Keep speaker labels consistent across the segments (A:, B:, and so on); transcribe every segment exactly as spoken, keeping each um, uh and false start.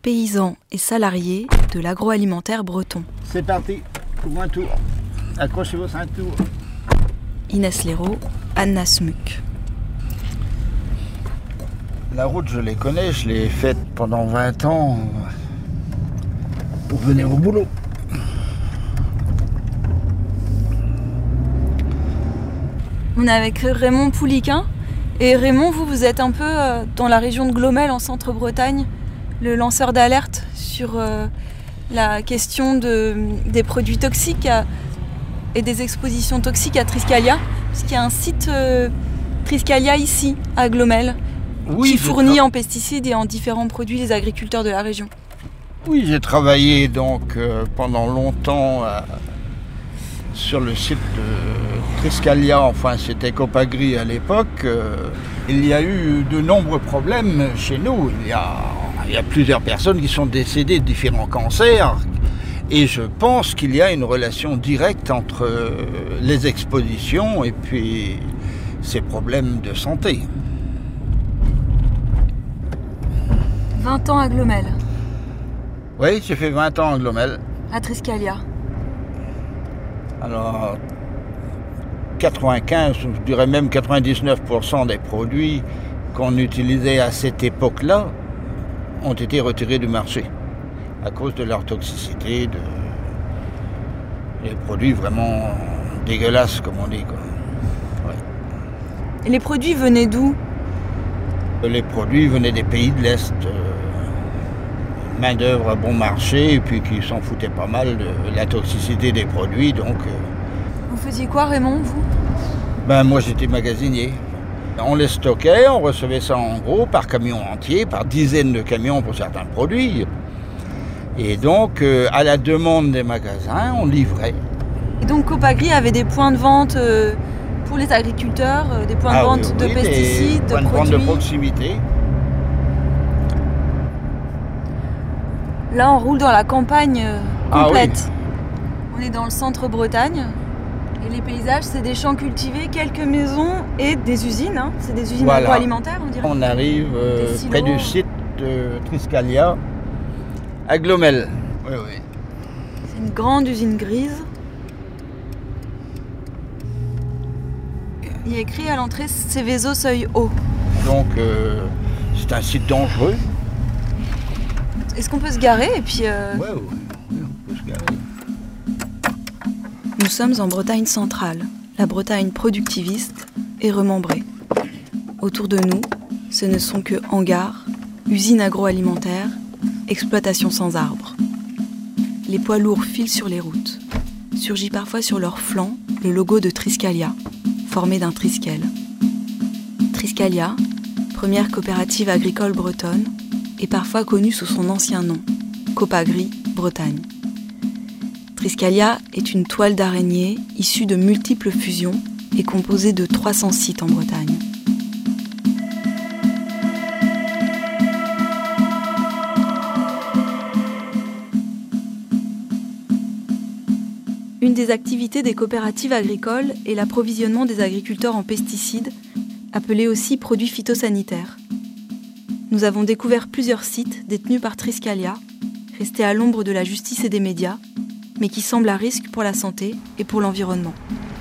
A: paysans et salariés de l'agroalimentaire breton.
B: C'est parti, pour un tour. Accrochez vos ceintures.
A: Inès Léraud, Anna Smuck.
B: La route, je les connais, je l'ai faite pendant vingt ans pour venir au boulot.
A: On est avec Raymond Pouliquin. Et Raymond, vous, vous êtes un peu dans la région de Glomel, en Centre-Bretagne, le lanceur d'alerte sur euh, la question de, des produits toxiques à, et des expositions toxiques à Triskalia, puisqu'il y a un site euh, Triskalia ici, à Glomel,
B: oui,
A: qui fournit
B: tra-
A: en pesticides et en différents produits les agriculteurs de la région.
B: Oui, j'ai travaillé donc euh, pendant longtemps euh, sur le site de Triskalia, enfin c'était Copagri à l'époque. Euh, il y a eu de nombreux problèmes chez nous. Il y a, il y a plusieurs personnes qui sont décédées de différents cancers. Et je pense qu'il y a une relation directe entre euh, les expositions et puis ces problèmes de santé.
A: vingt ans à Glomel,
B: Oui, j'ai fait vingt ans à Glomel.
A: à Triskalia.
B: Alors, quatre-vingt-quinze, je dirais même quatre-vingt-dix-neuf pour cent des produits qu'on utilisait à cette époque-là ont été retirés du marché à cause de leur toxicité, de des produits vraiment dégueulasses, comme on dit, quoi. Ouais.
A: Et les produits venaient d'où ?
B: Les produits venaient des pays de l'Est, euh, main-d'œuvre à bon marché, et puis qui s'en foutaient pas mal de la toxicité des produits, donc... Euh,
A: Vous faisiez quoi, Raymond, vous ?
B: Ben moi j'étais magasinier. On les stockait, on recevait ça en gros par camion entier, par dizaines de camions pour certains produits. Et donc euh, à la demande des magasins, on livrait.
A: Et donc Copagri avait des points de vente euh, pour les agriculteurs, euh, des points
B: Ah
A: de vente
B: oui,
A: de
B: oui,
A: pesticides,
B: des
A: de
B: points de vente
A: produits.
B: de proximité.
A: Là, on roule dans la campagne euh,
B: Ah
A: complète.
B: oui.
A: On est dans le centre Bretagne. Et les paysages, c'est des champs cultivés, quelques maisons et des usines. Hein. C'est des usines
B: Voilà.
A: agroalimentaires, on dirait.
B: On arrive euh,
A: Des silos.
B: près du site de Triskalia, à Glomel. Oui, oui.
A: C'est une grande usine grise. Il y a écrit à l'entrée Céveso seuil haut.
B: Donc euh, c'est un site dangereux.
A: Est-ce qu'on peut se garer et puis euh...
B: Ouais, ouais, oui, on peut se garer.
A: Nous sommes en Bretagne centrale, la Bretagne productiviste et remembrée. Autour de nous, ce ne sont que hangars, usines agroalimentaires, exploitations sans arbres. Les poids lourds filent sur les routes. Surgit parfois sur leur flanc le logo de Triskalia, formé d'un triskel. Triskalia, première coopérative agricole bretonne, est parfois connue sous son ancien nom, Copagri Bretagne. Triskalia est une toile d'araignée issue de multiples fusions et composée de trois cents sites en Bretagne. Une des activités des coopératives agricoles est l'approvisionnement des agriculteurs en pesticides, appelés aussi produits phytosanitaires. Nous avons découvert plusieurs sites détenus par Triskalia, restés à l'ombre de la justice et des médias, mais qui semblent à risque pour la santé et pour l'environnement.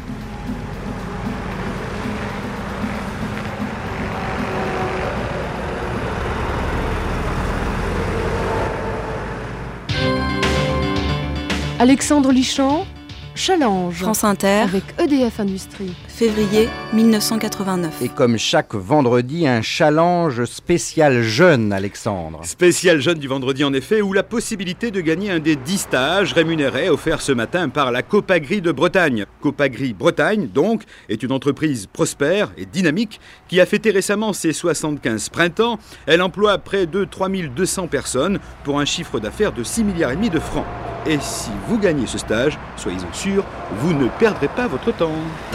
C: Alexandre Lichamp, Challenge,
A: France Inter,
C: avec E D F Industrie.
A: février mille neuf cent quatre-vingt-neuf.
D: Et comme chaque vendredi, un challenge spécial jeune, Alexandre.
E: Spécial jeune du vendredi en effet, où la possibilité de gagner un des dix stages rémunérés offerts ce matin par la Copagri de Bretagne. Copagri Bretagne, donc, est une entreprise prospère et dynamique qui a fêté récemment ses soixante-quinze printemps. Elle emploie près de trois mille deux cents personnes pour un chiffre d'affaires de six milliards et demi de francs. Et si vous gagnez ce stage, soyez-en sûrs, vous ne perdrez pas votre temps.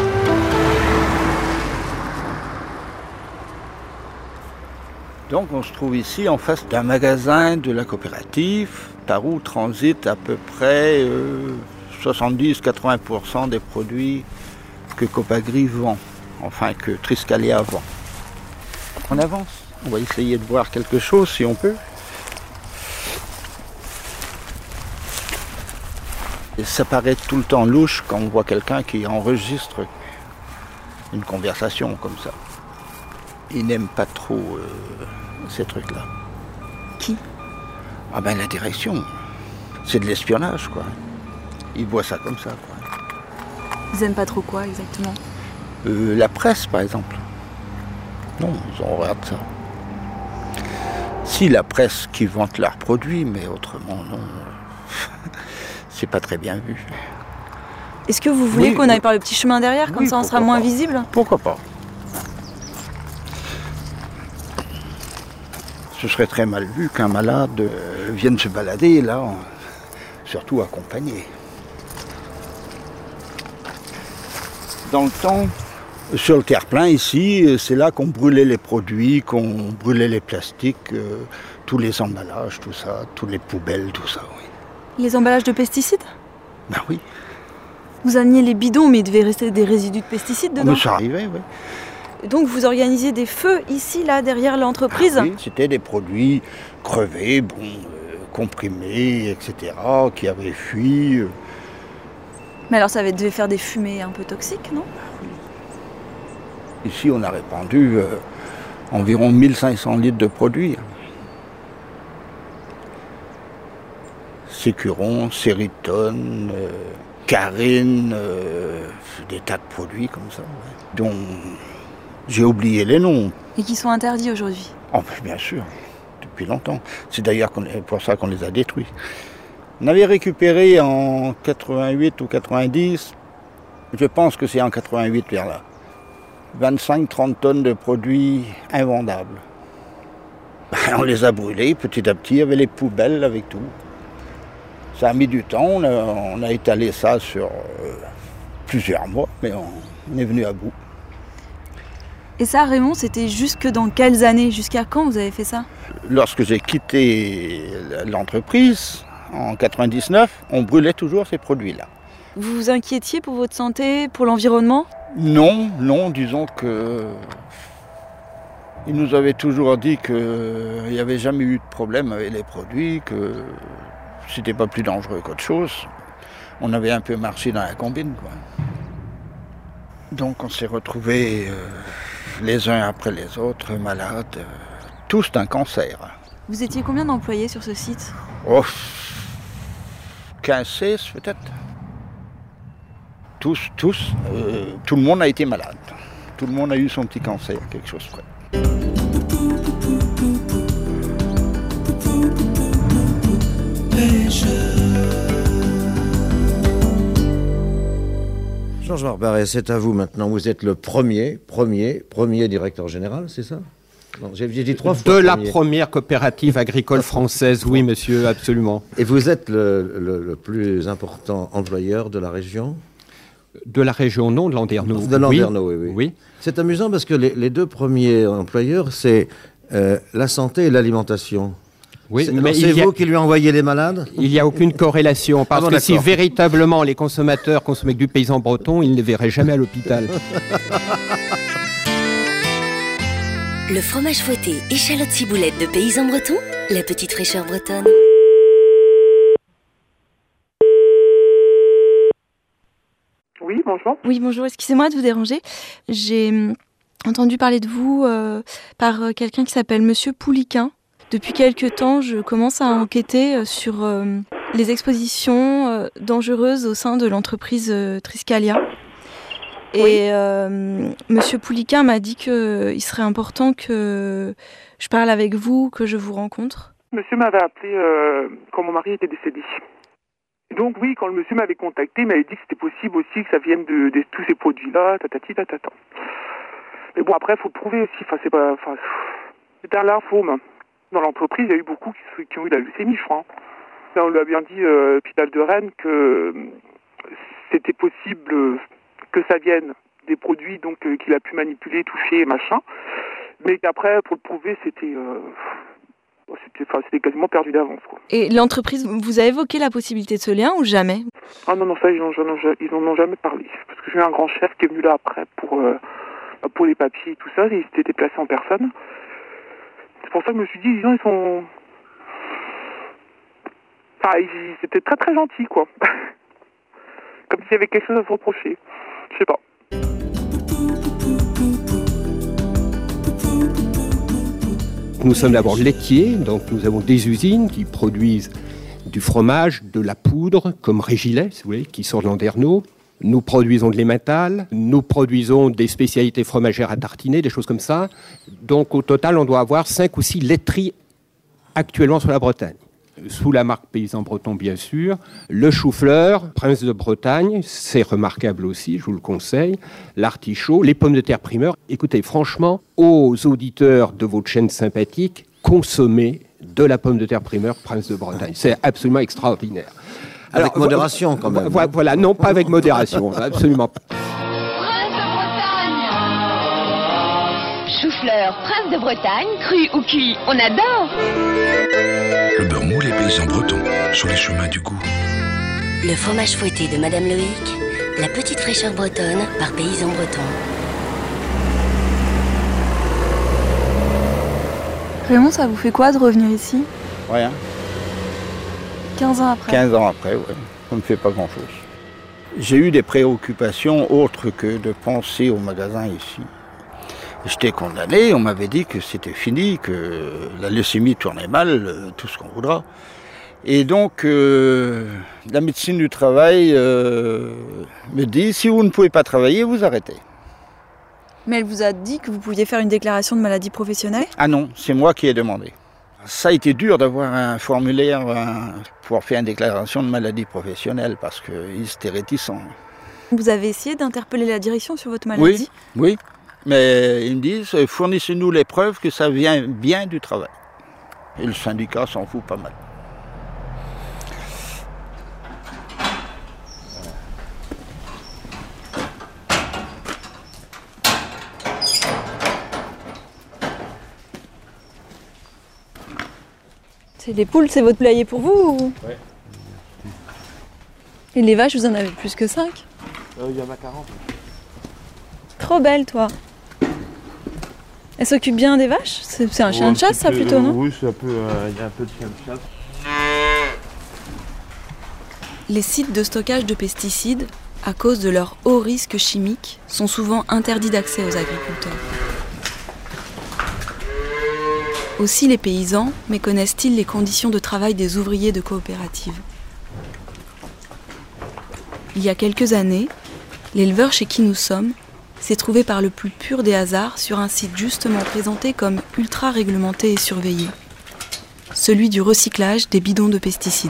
B: Donc on se trouve ici en face d'un magasin de la coopérative par où transitent à peu près euh, soixante-dix à quatre-vingts pour cent des produits que Copagri vend, enfin que Triskalia vend. On avance, on va essayer de voir quelque chose si on peut. Et ça paraît tout le temps louche quand on voit quelqu'un qui enregistre une conversation comme ça. Ils n'aiment pas trop euh, ces trucs-là.
A: Qui?
B: Ah ben la direction. C'est de l'espionnage, quoi. Ils voient ça comme ça, quoi.
A: Ils aiment pas trop quoi exactement?
B: Euh, la presse, par exemple. Non, ils ont horreur de ça. Si, la presse qui vante leurs produits, mais autrement, non. C'est pas très bien vu.
A: Est-ce que vous voulez
B: Oui,
A: qu'on aille
B: oui.
A: par le petit chemin derrière, comme
B: Oui,
A: ça on sera
B: pourquoi
A: moins
B: pas.
A: visible?
B: Pourquoi pas? Ce serait très mal vu qu'un malade euh, vienne se balader, là, en- surtout accompagné. Dans le temps, sur le terre-plein ici, c'est là qu'on brûlait les produits, qu'on brûlait les plastiques, euh, tous les emballages, tout ça, toutes les poubelles, tout ça, oui.
A: Les emballages de pesticides?
B: Ben oui,
A: Vous ameniez les bidons, mais il devait rester des résidus de pesticides dedans.
B: mais ça arrivait, oui.
A: Donc vous organisiez des feux ici, là, derrière l'entreprise?
B: Oui, c'était des produits crevés, bon, euh, comprimés, et cetera, qui avaient fui. euh.
A: Mais alors ça devait faire des fumées un peu toxiques, non?
B: Ici, on a répandu euh, environ mille cinq cents litres de produits. Sécuron, Séritone, euh, Carine, euh, des tas de produits comme ça, ouais, dont j'ai oublié les noms.
A: Et qui sont interdits aujourd'hui.
B: Oh, ben, bien sûr, depuis longtemps. C'est d'ailleurs qu'on- pour ça qu'on les a détruits. On avait récupéré en quatre-vingt-huit ou quatre-vingt-dix, je pense que c'est en quatre-vingt-huit vers là, vingt-cinq à trente tonnes de produits invendables. Ben, on les a brûlés petit à petit, avec les poubelles, avec tout. Ça a mis du temps, on a, on a étalé ça sur euh, plusieurs mois, mais on, on est venu à bout.
A: Et ça, Raymond, c'était jusque dans quelles années? Jusqu'à quand vous avez fait ça?
B: Lorsque j'ai quitté l'entreprise, en quatre-vingt-dix-neuf, on brûlait toujours ces produits-là.
A: Vous vous inquiétiez pour votre santé, pour l'environnement?
B: Non, non, disons que... Ils nous avaient toujours dit qu'il n'y avait jamais eu de problème avec les produits, que c'était pas plus dangereux qu'autre chose. On avait un peu marché dans la combine, quoi. Donc on s'est retrouvés euh, les uns après les autres, malades, euh, tous d'un cancer.
A: Vous étiez combien d'employés sur ce site?
B: Oh, quinze seize peut-être. Tous, tous, euh, tout le monde a été malade. Tout le monde a eu son petit cancer, quelque chose près.
F: Georges Barbaret, c'est à vous maintenant. Vous êtes le premier, premier, premier directeur général, c'est ça? Non, j'ai j'ai dit trois fois.
G: De la
F: premier.
G: première coopérative agricole française, oui monsieur, absolument.
F: Et vous êtes le, le- le plus important employeur de la région?
G: De la région, non, de Landerneau.
F: De Landerneau, oui, oui.
G: Oui.
F: C'est amusant parce que les, les deux premiers employeurs, c'est euh, la santé et l'alimentation.
G: Oui,
F: C'est
G: mais
F: c'est
G: il y a-
F: vous qui lui envoyez les malades?
G: Il n'y a aucune corrélation, parce
F: Ah bon,
G: que si
F: d'accord.
G: véritablement les consommateurs consommaient que du paysan breton, ils ne les verraient jamais à l'hôpital.
H: Le fromage fouetté, échalote ciboulette de paysan breton, la petite fraîcheur bretonne.
I: Oui, bonjour.
A: Oui, bonjour, excusez-moi de vous déranger. J'ai hum, entendu parler de vous euh, par euh, quelqu'un qui s'appelle Monsieur Pouliquin. Depuis quelque temps, je commence à enquêter euh, sur euh, les expositions euh, dangereuses au sein de l'entreprise euh, Triscalia. Et euh, Monsieur Pouliquin m'a dit qu'il serait important que je parle avec vous, que je vous rencontre.
I: Monsieur m'avait appelé euh, quand mon mari était décédé. Et donc oui, quand le monsieur m'avait contacté, il m'avait dit que c'était possible aussi que ça vienne de, de tous ces produits-là, tatati tatata. Mais bon, après, il faut le prouver aussi. Enfin, c'est pas... Enfin, c'est un lymphome. Dans l'entreprise, il y a eu beaucoup qui, qui ont eu la leucémie, je crois. Là, on lui a bien dit, euh, l'hôpital de Rennes, que euh, c'était possible euh, que ça vienne des produits donc euh, qu'il a pu manipuler, toucher, machin. Mais qu'après, pour le prouver, c'était... Euh, C'était, enfin, c'était quasiment perdu d'avance, quoi.
A: Et l'entreprise, vous avez évoqué la possibilité de ce lien ou jamais?
I: Ah non, non, ça, ils n'en ont, ont jamais parlé. Parce que j'ai eu un grand chef qui est venu là après pour, euh, pour les papiers et tout ça, et il s'était déplacé en personne. C'est pour ça que je me suis dit, les gens, ils sont... Enfin, ils, c'était très très gentil, quoi. Comme s'il y avait quelque chose à se reprocher. Je sais pas.
G: Nous sommes d'abord laitiers, donc nous avons des usines qui produisent du fromage, de la poudre, comme Régilet, si vous voulez, qui sort de Landerneau. Nous produisons de l'emmental, nous produisons des spécialités fromagères à tartiner, des choses comme ça. Donc au total, on doit avoir cinq ou six laiteries actuellement sur la Bretagne. Sous la marque Paysan Breton, bien sûr. Le chou-fleur, Prince de Bretagne, c'est remarquable aussi, je vous le conseille. L'artichaut, les pommes de terre primeur. Écoutez, franchement, aux auditeurs de votre chaîne sympathique, consommez de la pomme de terre primeur Prince de Bretagne. C'est absolument extraordinaire.
F: Avec
G: Alors,
F: modération, quand même.
G: Voilà, voilà, non, pas avec modération, absolument pas.
J: Prince de Bretagne. Chou-fleur, Prince de Bretagne, cru ou cuit, on adore.
K: Le beurre mou, les paysans bretons, sur les chemins du goût.
H: Le fromage fouetté de Madame Loïc, la petite fraîcheur bretonne par Paysan Breton.
A: Raymond, ça vous fait quoi de revenir ici?
B: Rien.
A: quinze ans après.
B: quinze ans après, oui. Ça ne fait pas grand-chose. J'ai eu des préoccupations autres que de penser au magasin ici. J'étais condamné, on m'avait dit que c'était fini, que la leucémie tournait mal, tout ce qu'on voudra. Et donc, euh, la médecine du travail euh, me dit, si vous ne pouvez pas travailler, vous arrêtez.
A: Mais elle vous a dit que vous pouviez faire une déclaration de maladie professionnelle?
B: Ah non, c'est moi qui ai demandé. Ça a été dur d'avoir un formulaire un, pour faire une déclaration de maladie professionnelle, parce qu'ils étaient réticents.
A: Vous avez essayé d'interpeller la direction sur votre maladie?
B: Oui, oui. Mais ils me disent, fournissez-nous les preuves que ça vient bien du travail. Et le syndicat s'en fout pas mal.
A: C'est les poules, c'est votre poulailler pour vous ou...
L: Ouais.
A: Et les vaches, vous en avez plus que cinq?
L: Il euh, y en a quarante.
A: Trop belle, toi. Elle s'occupe bien des vaches? C'est, c'est un chien
L: ouais,
A: de chasse, ça,
L: peu,
A: plutôt, non?
L: Oui, c'est un peu, euh, y a un peu de chien de chasse.
A: Les sites de stockage de pesticides, à cause de leur haut risque chimique, sont souvent interdits d'accès aux agriculteurs. Aussi les paysans méconnaissent-ils les conditions de travail des ouvriers de coopératives. Il y a quelques années, l'éleveur chez qui nous sommes s'est trouvé par le plus pur des hasards sur un site justement présenté comme ultra réglementé et surveillé, celui du recyclage des bidons de pesticides.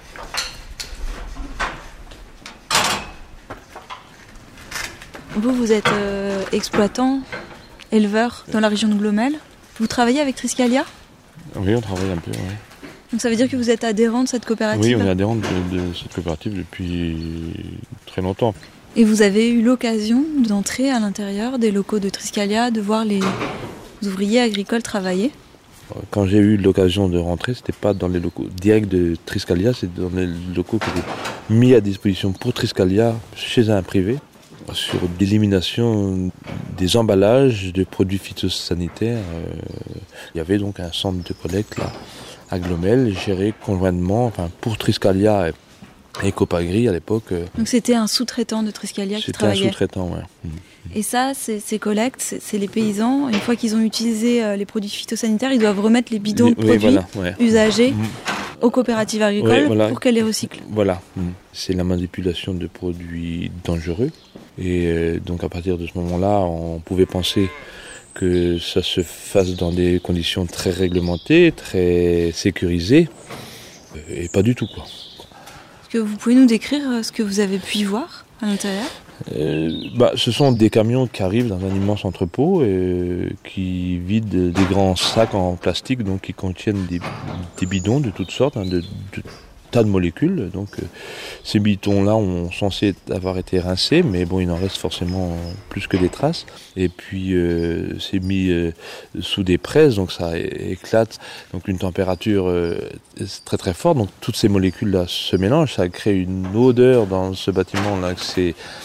A: Vous, vous êtes euh, exploitant, éleveur dans la région de Glomel. Vous travaillez avec Triskalia?
L: Oui, on travaille un peu, oui.
A: Donc ça veut dire que vous êtes adhérent de cette coopérative?
L: Oui, on est adhérent de, de cette coopérative depuis très longtemps.
A: Et vous avez eu l'occasion d'entrer à l'intérieur des locaux de Triskalia, de voir les ouvriers agricoles travailler?
L: Quand j'ai eu l'occasion de rentrer, c'était pas dans les locaux directs de Triskalia, c'est dans les locaux qui étaient mis à disposition pour Triskalia chez un privé, sur l'élimination des emballages de produits phytosanitaires. Euh, il y avait donc un centre de collecte là, à Glomel, géré conjointement enfin, pour Triskalia et, et Copagri à l'époque. Euh,
A: donc c'était un sous-traitant de Triskalia qui travaillait?
L: C'était un sous-traitant, oui. Mmh.
A: Et ça, c'est, ces collectes, c'est, c'est les paysans, une fois qu'ils ont utilisé euh, les produits phytosanitaires, ils doivent remettre les bidons de
L: oui,
A: produits
L: voilà, ouais.
A: usagés
L: mmh.
A: aux coopératives agricoles oui, voilà. pour qu'elles les recyclent.
L: Voilà, mmh. C'est la manipulation de produits dangereux. Et euh, donc à partir de ce moment-là, on pouvait penser que ça se fasse dans des conditions très réglementées, très sécurisées, et pas du tout, quoi.
A: Est-ce que vous pouvez nous décrire ce que vous avez pu y voir à l'intérieur?
L: euh, bah, Ce sont des camions qui arrivent dans un immense entrepôt et qui vident des grands sacs en plastique, donc qui contiennent des, des bidons de toutes sortes, hein, de, de tas de molécules. Donc euh, ces bidons-là ont censé avoir été rincés, mais bon, il en reste forcément plus que des traces. Et puis euh, c'est mis euh, sous des presses, donc ça éclate. Donc une température euh, très très forte. Donc toutes ces molécules-là se mélangent, ça crée une odeur dans ce bâtiment-là. C'est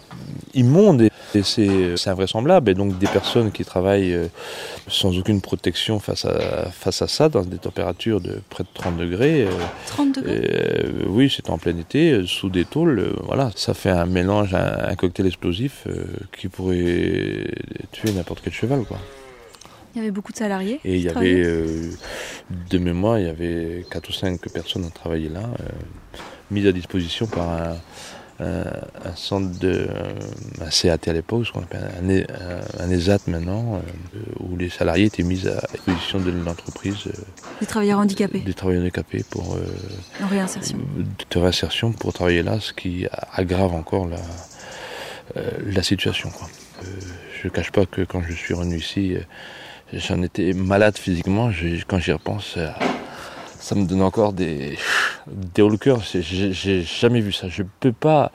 L: immonde et, et c'est, c'est invraisemblable. Et donc des personnes qui travaillent euh, sans aucune protection face à, face à ça, dans des températures de près de trente degrés. Euh,
A: trente degrés
L: euh, Oui, c'est en plein été, euh, sous des tôles. Euh, voilà, ça fait un mélange, un, un cocktail explosif euh, qui pourrait tuer n'importe quel cheval, quoi.
A: Il y avait beaucoup de salariés.
L: Et il y avait, euh, de mémoire, il y avait quatre ou cinq personnes à travailler là, euh, mises à disposition par un, un, un centre de, un C A T à l'époque, ce qu'on appelle un, un, un E S A T maintenant, euh, où les salariés étaient mis à disposition de l'entreprise. Euh,
A: des travailleurs handicapés.
L: Des travailleurs handicapés pour euh,
A: en réinsertion.
L: De réinsertion pour travailler là, ce qui aggrave encore la, euh, la situation, quoi. Euh, je ne cache pas que quand je suis revenu ici, euh, j'en étais malade physiquement. Je, quand j'y repense, ça, ça me donne encore des, des hauts le cœur. J'ai, j'ai jamais vu ça. Je peux pas.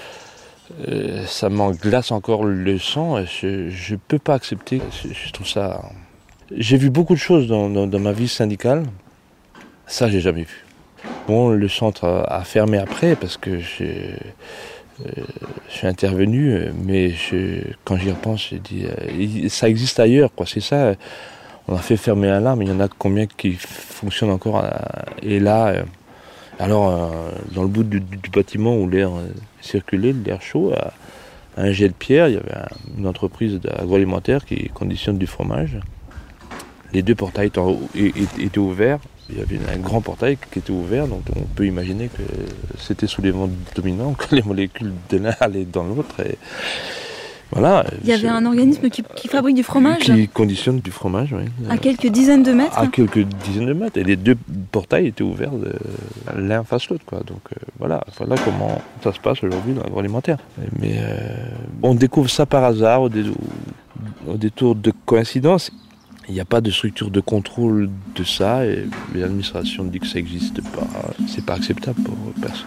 L: Euh, ça m'en glace encore le sang. Je, je peux pas accepter. Je, je trouve ça. J'ai vu beaucoup de choses dans, dans, dans ma vie syndicale. Ça, j'ai jamais vu. Bon, le centre a, a fermé après parce que j'ai. Euh, je suis intervenu, mais je, quand j'y repense, j'ai dit, euh, ça existe ailleurs, quoi. C'est ça. On a fait fermer un là, mais il y en a combien qui fonctionnent encore. Euh, et là, euh, alors, euh, dans le bout du, du bâtiment où l'air euh, circulait, l'air chaud, à, à un jet de pierre, il y avait un, une entreprise agroalimentaire qui conditionne du fromage. Les deux portails étaient, étaient ouverts. Il y avait un grand portail qui était ouvert, donc on peut imaginer que c'était sous les vents dominants que les molécules de l'un allaient dans l'autre. Et voilà.
A: Il y avait un organisme qui, qui fabrique du fromage.
L: Qui conditionne du fromage, oui.
A: À quelques dizaines de mètres.
L: À quelques dizaines de mètres. Et les deux portails étaient ouverts de, l'un face l'autre, quoi. Donc euh, voilà, voilà comment ça se passe aujourd'hui dans l'agroalimentaire. Mais euh, on découvre ça par hasard, au, dé, au, au détour de coïncidences. Il n'y a pas de structure de contrôle de ça et l'administration dit que ça n'existe pas. C'est pas acceptable pour personne.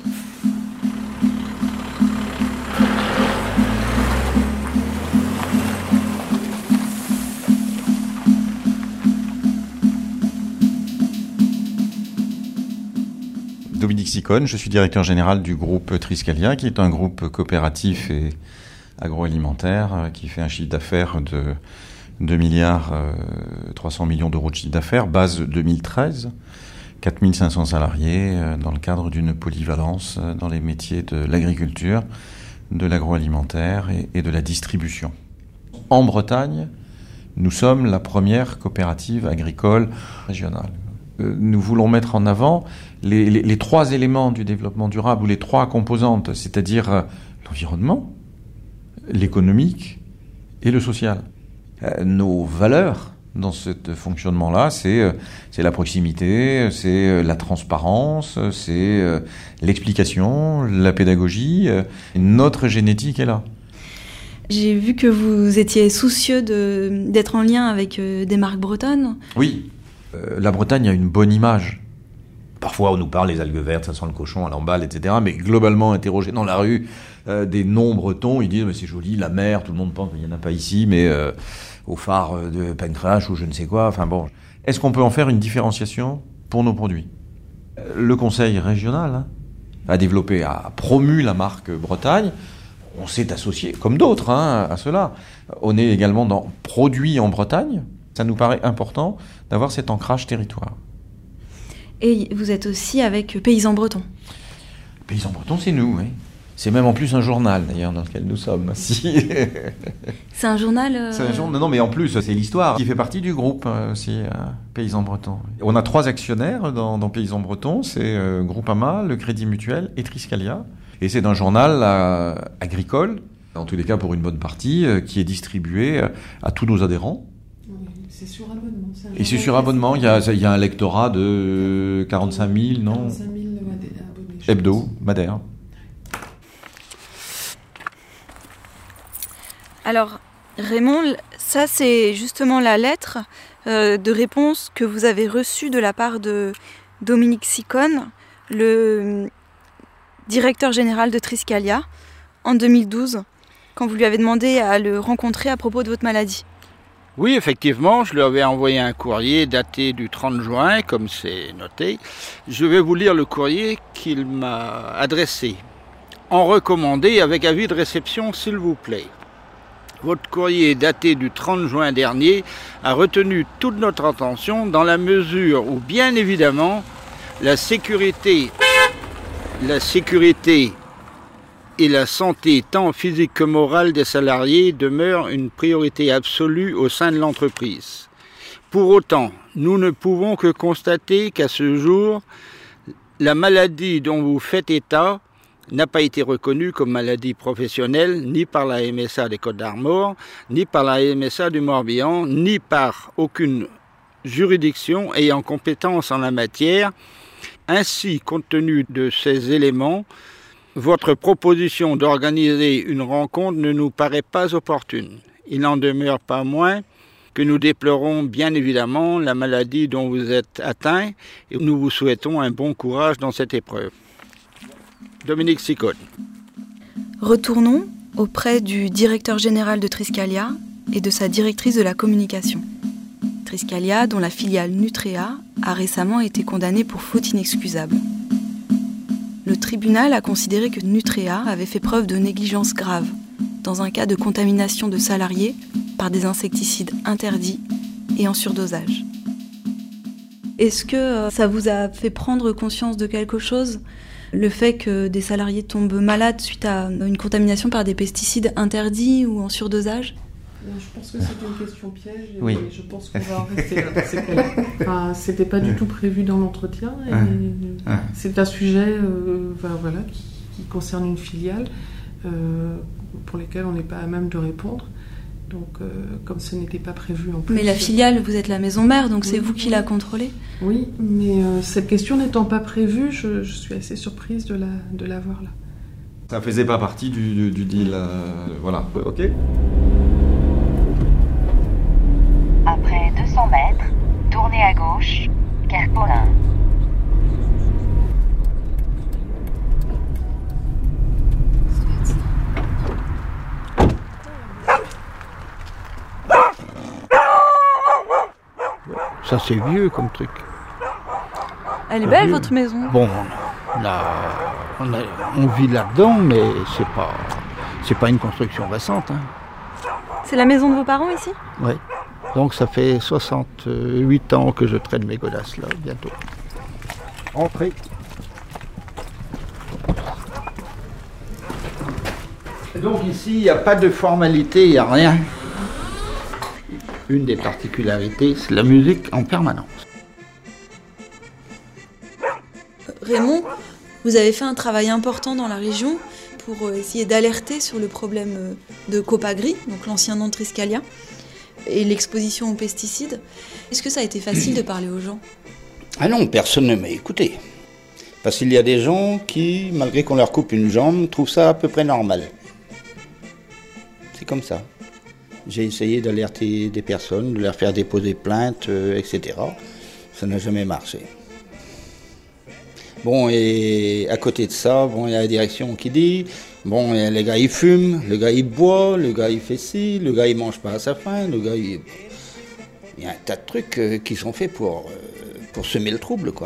M: Dominique Sicone, je suis directeur général du groupe Triskalia, qui est un groupe coopératif et agroalimentaire qui fait un chiffre d'affaires de deux milliards trois cents millions d'euros de chiffre d'affaires, base deux mille treize, quatre mille cinq cents salariés dans le cadre d'une polyvalence dans les métiers de l'agriculture, de l'agroalimentaire et, et de la distribution. En Bretagne, nous sommes la première coopérative agricole régionale. Nous voulons mettre en avant les, les, les trois éléments du développement durable, ou les trois composantes, c'est-à-dire l'environnement, l'économique et le social. Nos valeurs dans ce fonctionnement-là, c'est, c'est la proximité, c'est la transparence, c'est l'explication, la pédagogie. Notre génétique est là.
A: J'ai vu que vous étiez soucieux de, d'être en lien avec des marques bretonnes.
M: Oui, euh, la Bretagne a une bonne image. Parfois, on nous parle des algues vertes, ça sent le cochon à l'emballe, et cetera. Mais globalement, interrogé dans la rue, euh, des non-bretons, ils disent mais c'est joli, la mer, tout le monde pense qu'il n'y en a pas ici, mais euh, au phare de Pencrash ou je ne sais quoi. Enfin bon, est-ce qu'on peut en faire une différenciation pour nos produits ? Le conseil régional hein, a développé, a promu la marque Bretagne. On s'est associé, comme d'autres, hein, à cela. On est également dans produits en Bretagne. Ça nous paraît important d'avoir cet ancrage territoire.
A: Et vous êtes aussi avec Paysans Bretons.
M: Paysans Bretons, c'est nous, oui. C'est même en plus un journal, d'ailleurs, dans lequel nous sommes. Si.
A: C'est un journal euh...
M: C'est un journal. Non, mais en plus, c'est l'histoire qui fait partie du groupe euh, aussi, euh, Paysans Bretons. On a trois actionnaires dans, dans Paysans Bretons. C'est euh, Groupama, le Crédit Mutuel et Triskalia. Et c'est un journal euh, agricole, en tous les cas pour une bonne partie, euh, qui est distribué euh, à tous nos adhérents.
N: C'est sur abonnement. C'est
M: et c'est sur abonnement. Il y a, il y a un lectorat de quarante-cinq mille, non
N: quarante-cinq mille abonnés.
M: Hebdo, Madère.
A: Alors, Raymond, ça c'est justement la lettre euh, de réponse que vous avez reçue de la part de Dominique Sicone, le directeur général de Triskalia, en deux mille douze, quand vous lui avez demandé à le rencontrer à propos de votre maladie.
B: Oui, effectivement, je lui avais envoyé un courrier daté du trente juin, comme c'est noté. Je vais vous lire le courrier qu'il m'a adressé. En recommandé avec avis de réception, s'il vous plaît. Votre courrier daté du trente juin dernier a retenu toute notre attention dans la mesure où, bien évidemment, la sécurité, la sécurité et la santé tant physique que morale des salariés demeurent une priorité absolue au sein de l'entreprise. Pour autant, nous ne pouvons que constater qu'à ce jour, la maladie dont vous faites état n'a pas été reconnue comme maladie professionnelle ni par la M S A des Côtes-d'Armor, ni par la M S A du Morbihan, ni par aucune juridiction ayant compétence en la matière. Ainsi, compte tenu de ces éléments, votre proposition d'organiser une rencontre ne nous paraît pas opportune. Il n'en demeure pas moins que nous déplorons bien évidemment la maladie dont vous êtes atteint et nous vous souhaitons un bon courage dans cette épreuve. Dominique Sicone.
A: Retournons auprès du directeur général de Triskalia et de sa directrice de la communication. Triskalia, dont la filiale Nutréa, a récemment été condamnée pour faute inexcusable. Le tribunal a considéré que Nutréa avait fait preuve de négligence grave dans un cas de contamination de salariés par des insecticides interdits et en surdosage. Est-ce que ça vous a fait prendre conscience de quelque chose ? Le fait que des salariés tombent malades suite à une contamination par des pesticides interdits ou en surdosage ?
N: Je pense que c'était une question piège et
M: oui.
N: je pense qu'on va en rester là. Enfin, c'était pas du tout prévu dans l'entretien. Et
M: ouais.
N: C'est un sujet euh, ben, voilà, qui, qui concerne une filiale euh, pour lesquelles on n'est pas à même de répondre. Donc, euh, comme ce n'était pas prévu en plus...
A: Mais la filiale, vous êtes la maison mère, donc oui, c'est vous qui
N: oui.
A: la contrôlez ?
N: Oui, mais euh, cette question n'étant pas prévue, je, je suis assez surprise de la, de la voir là.
M: Ça faisait pas partie du, du, du deal, euh, voilà. Ok.
O: Après deux cents mètres, tournez à gauche, Kerpolin.
B: Ça c'est vieux comme truc.
A: Elle est belle vieux. Votre maison ?
B: Bon, on, a, on, a, on vit là-dedans, mais c'est pas, c'est pas une construction récente. Hein.
A: C'est la maison de vos parents ici ?
B: Oui. Donc ça fait soixante-huit ans que je traîne mes godasses là, bientôt. Entrez. Et donc ici, il n'y a pas de formalité, il n'y a rien. Une des particularités, c'est la musique en permanence.
A: Raymond, vous avez fait un travail important dans la région pour essayer d'alerter sur le problème de Copagri, donc l'ancien nom de Triskalia, et l'exposition aux pesticides. Est-ce que ça a été facile de parler aux gens ?
P: Ah non, personne ne m'a écouté. Parce qu'il y a des gens qui, malgré qu'on leur coupe une jambe, trouvent ça à peu près normal. C'est comme ça. J'ai essayé d'alerter des personnes, de leur faire déposer plainte, euh, et cetera. Ça n'a jamais marché. Bon, et à côté de ça, bon, il y a la direction qui dit, bon, le gars il fume, le gars il boit, le gars il fait ci, le gars il mange pas à sa faim, le gars il... Il y a un tas de trucs euh, qui sont faits pour, euh, pour semer le trouble, quoi.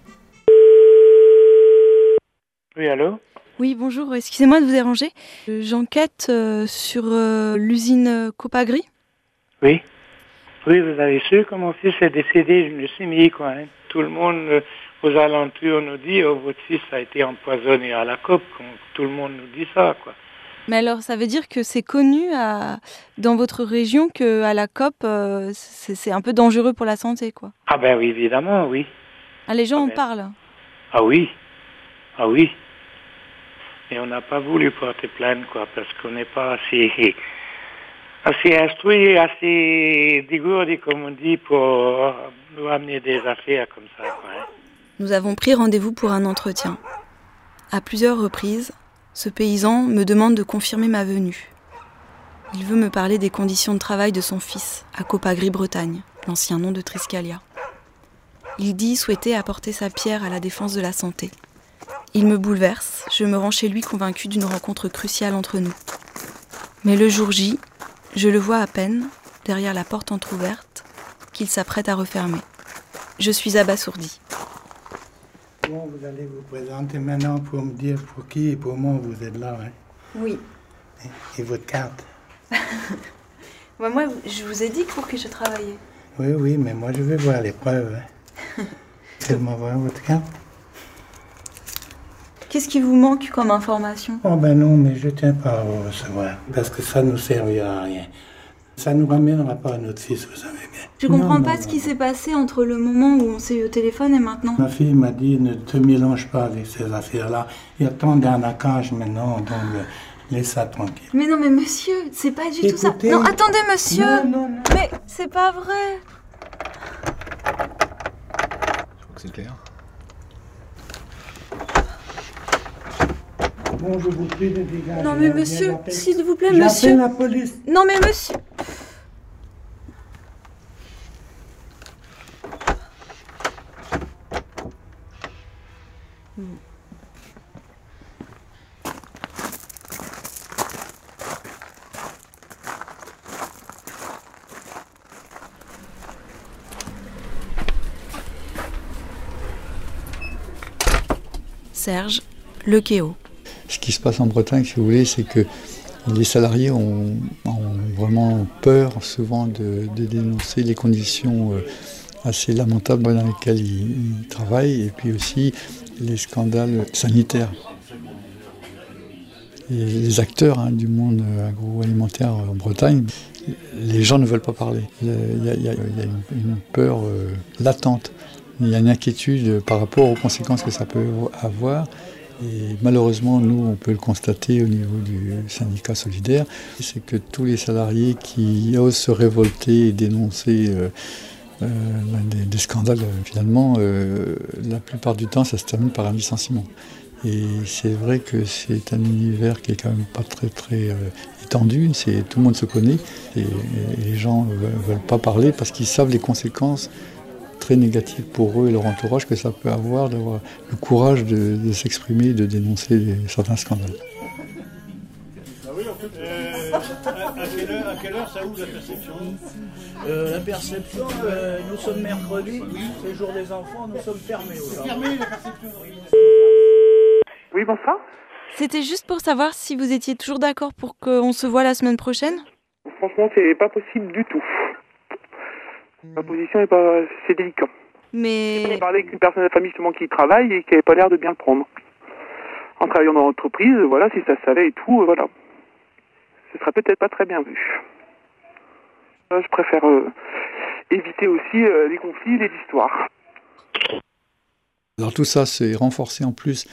Q: Oui, allô ?
A: Oui, bonjour, excusez-moi de vous déranger. J'enquête euh, sur euh, l'usine Copagri.
Q: Oui. Oui, vous avez su que mon fils est décédé d'une leucémie, quoi. Hein. Tout le monde euh, aux alentours nous dit oh, votre fils a été empoisonné à la cope. Tout le monde nous dit ça, quoi.
A: Mais alors, ça veut dire que c'est connu à, dans votre région qu'à la COP, euh, c'est, c'est un peu dangereux pour la santé, quoi.
Q: Ah ben oui, évidemment, oui.
A: Ah, les gens
Q: ah
A: en
Q: ben...
A: parlent.
Q: Ah oui. Ah oui. Et on n'a pas voulu porter plainte, quoi, parce qu'on n'est pas assez, assez instruit, assez dégourdi, comme on dit, pour nous amener des affaires comme ça, quoi. Hein.
A: Nous avons pris rendez-vous pour un entretien. À plusieurs reprises, ce paysan me demande de confirmer ma venue. Il veut me parler des conditions de travail de son fils à Copagri Bretagne, l'ancien nom de Triskalia. Il dit souhaiter apporter sa pierre à la défense de la santé. Il me bouleverse, je me rends chez lui convaincu d'une rencontre cruciale entre nous. Mais le jour J, je le vois à peine, derrière la porte entr'ouverte, qu'il s'apprête à refermer. Je suis abasourdi.
R: Bon, vous allez vous présenter maintenant pour me dire pour qui et pour moi vous êtes là. Hein.
A: Oui.
R: Et, et votre carte?
A: Bah, moi, je vous ai dit pour qui je travaillais.
R: Oui, oui, mais moi je vais voir les preuves. Hein. Faites-moi voir votre carte.
A: Qu'est-ce qui vous manque comme information?
R: Oh ben non, mais je ne tiens pas à vous recevoir, parce que ça ne nous servira à rien. Ça ne nous ramènera pas à notre fils, vous savez bien.
A: Je comprends
R: non,
A: pas
R: non,
A: ce
R: non.
A: qui s'est passé entre le moment où on s'est eu au téléphone et maintenant.
R: Ma fille m'a dit, ne te mélange pas avec ces affaires-là. Il y a tant d'arnaquages maintenant, donc euh, laisse ça tranquille.
A: Mais non, mais monsieur, c'est pas du tout ça.
R: Écoutez.
A: Non, attendez, monsieur.
R: Non, non, non.
A: Mais c'est pas vrai.
S: Je crois que c'est clair.
R: Bon, je vous prie de dégager.
A: Non, mais monsieur, s'il vous plaît,
R: J'appelle
A: monsieur.
R: la police.
A: Non, mais monsieur. Serge Lequéo.
T: Ce qui se passe en Bretagne, si vous voulez, c'est que les salariés ont, ont vraiment peur souvent de, de dénoncer les conditions assez lamentables dans lesquelles ils, ils travaillent et puis aussi les scandales sanitaires. Et les acteurs hein, du monde agroalimentaire en Bretagne, les gens ne veulent pas parler. Il y a, il y a, il y a une, une peur euh, latente. Il y a une inquiétude par rapport aux conséquences que ça peut avoir. Et malheureusement, nous, on peut le constater au niveau du syndicat solidaire, c'est que tous les salariés qui osent se révolter et dénoncer euh, euh, des, des scandales, finalement, euh, la plupart du temps, ça se termine par un licenciement. Et c'est vrai que c'est un univers qui est quand même pas très très euh, étendu, c'est, tout le monde se connaît et, et les gens ne veulent, veulent pas parler parce qu'ils savent les conséquences très négatives pour eux et leur entourage que ça peut avoir d'avoir le courage de, de s'exprimer, de dénoncer des, certains scandales.
U: Euh, à, quelle heure, à quelle heure ça ouvre la perception euh, La perception, euh, nous sommes mercredi, c'est le jour des enfants, nous sommes fermés aujourd'hui. Fermés la perception.
I: Oui, bonsoir.
A: C'était juste pour savoir si vous étiez toujours d'accord pour qu'on se voit la semaine prochaine.
I: Franchement, c'est pas possible du tout. Ma position est pas... c'est délicat.
A: Mais...
I: J'ai parlé avec une personne de la famille justement qui travaille et qui n'avait pas l'air de bien le prendre. En travaillant dans l'entreprise, voilà, si ça se savait et tout, voilà. Ce serait peut-être pas très bien vu. Je préfère euh, éviter aussi euh, les conflits, les histoires.
T: Alors tout ça, c'est renforcé en plus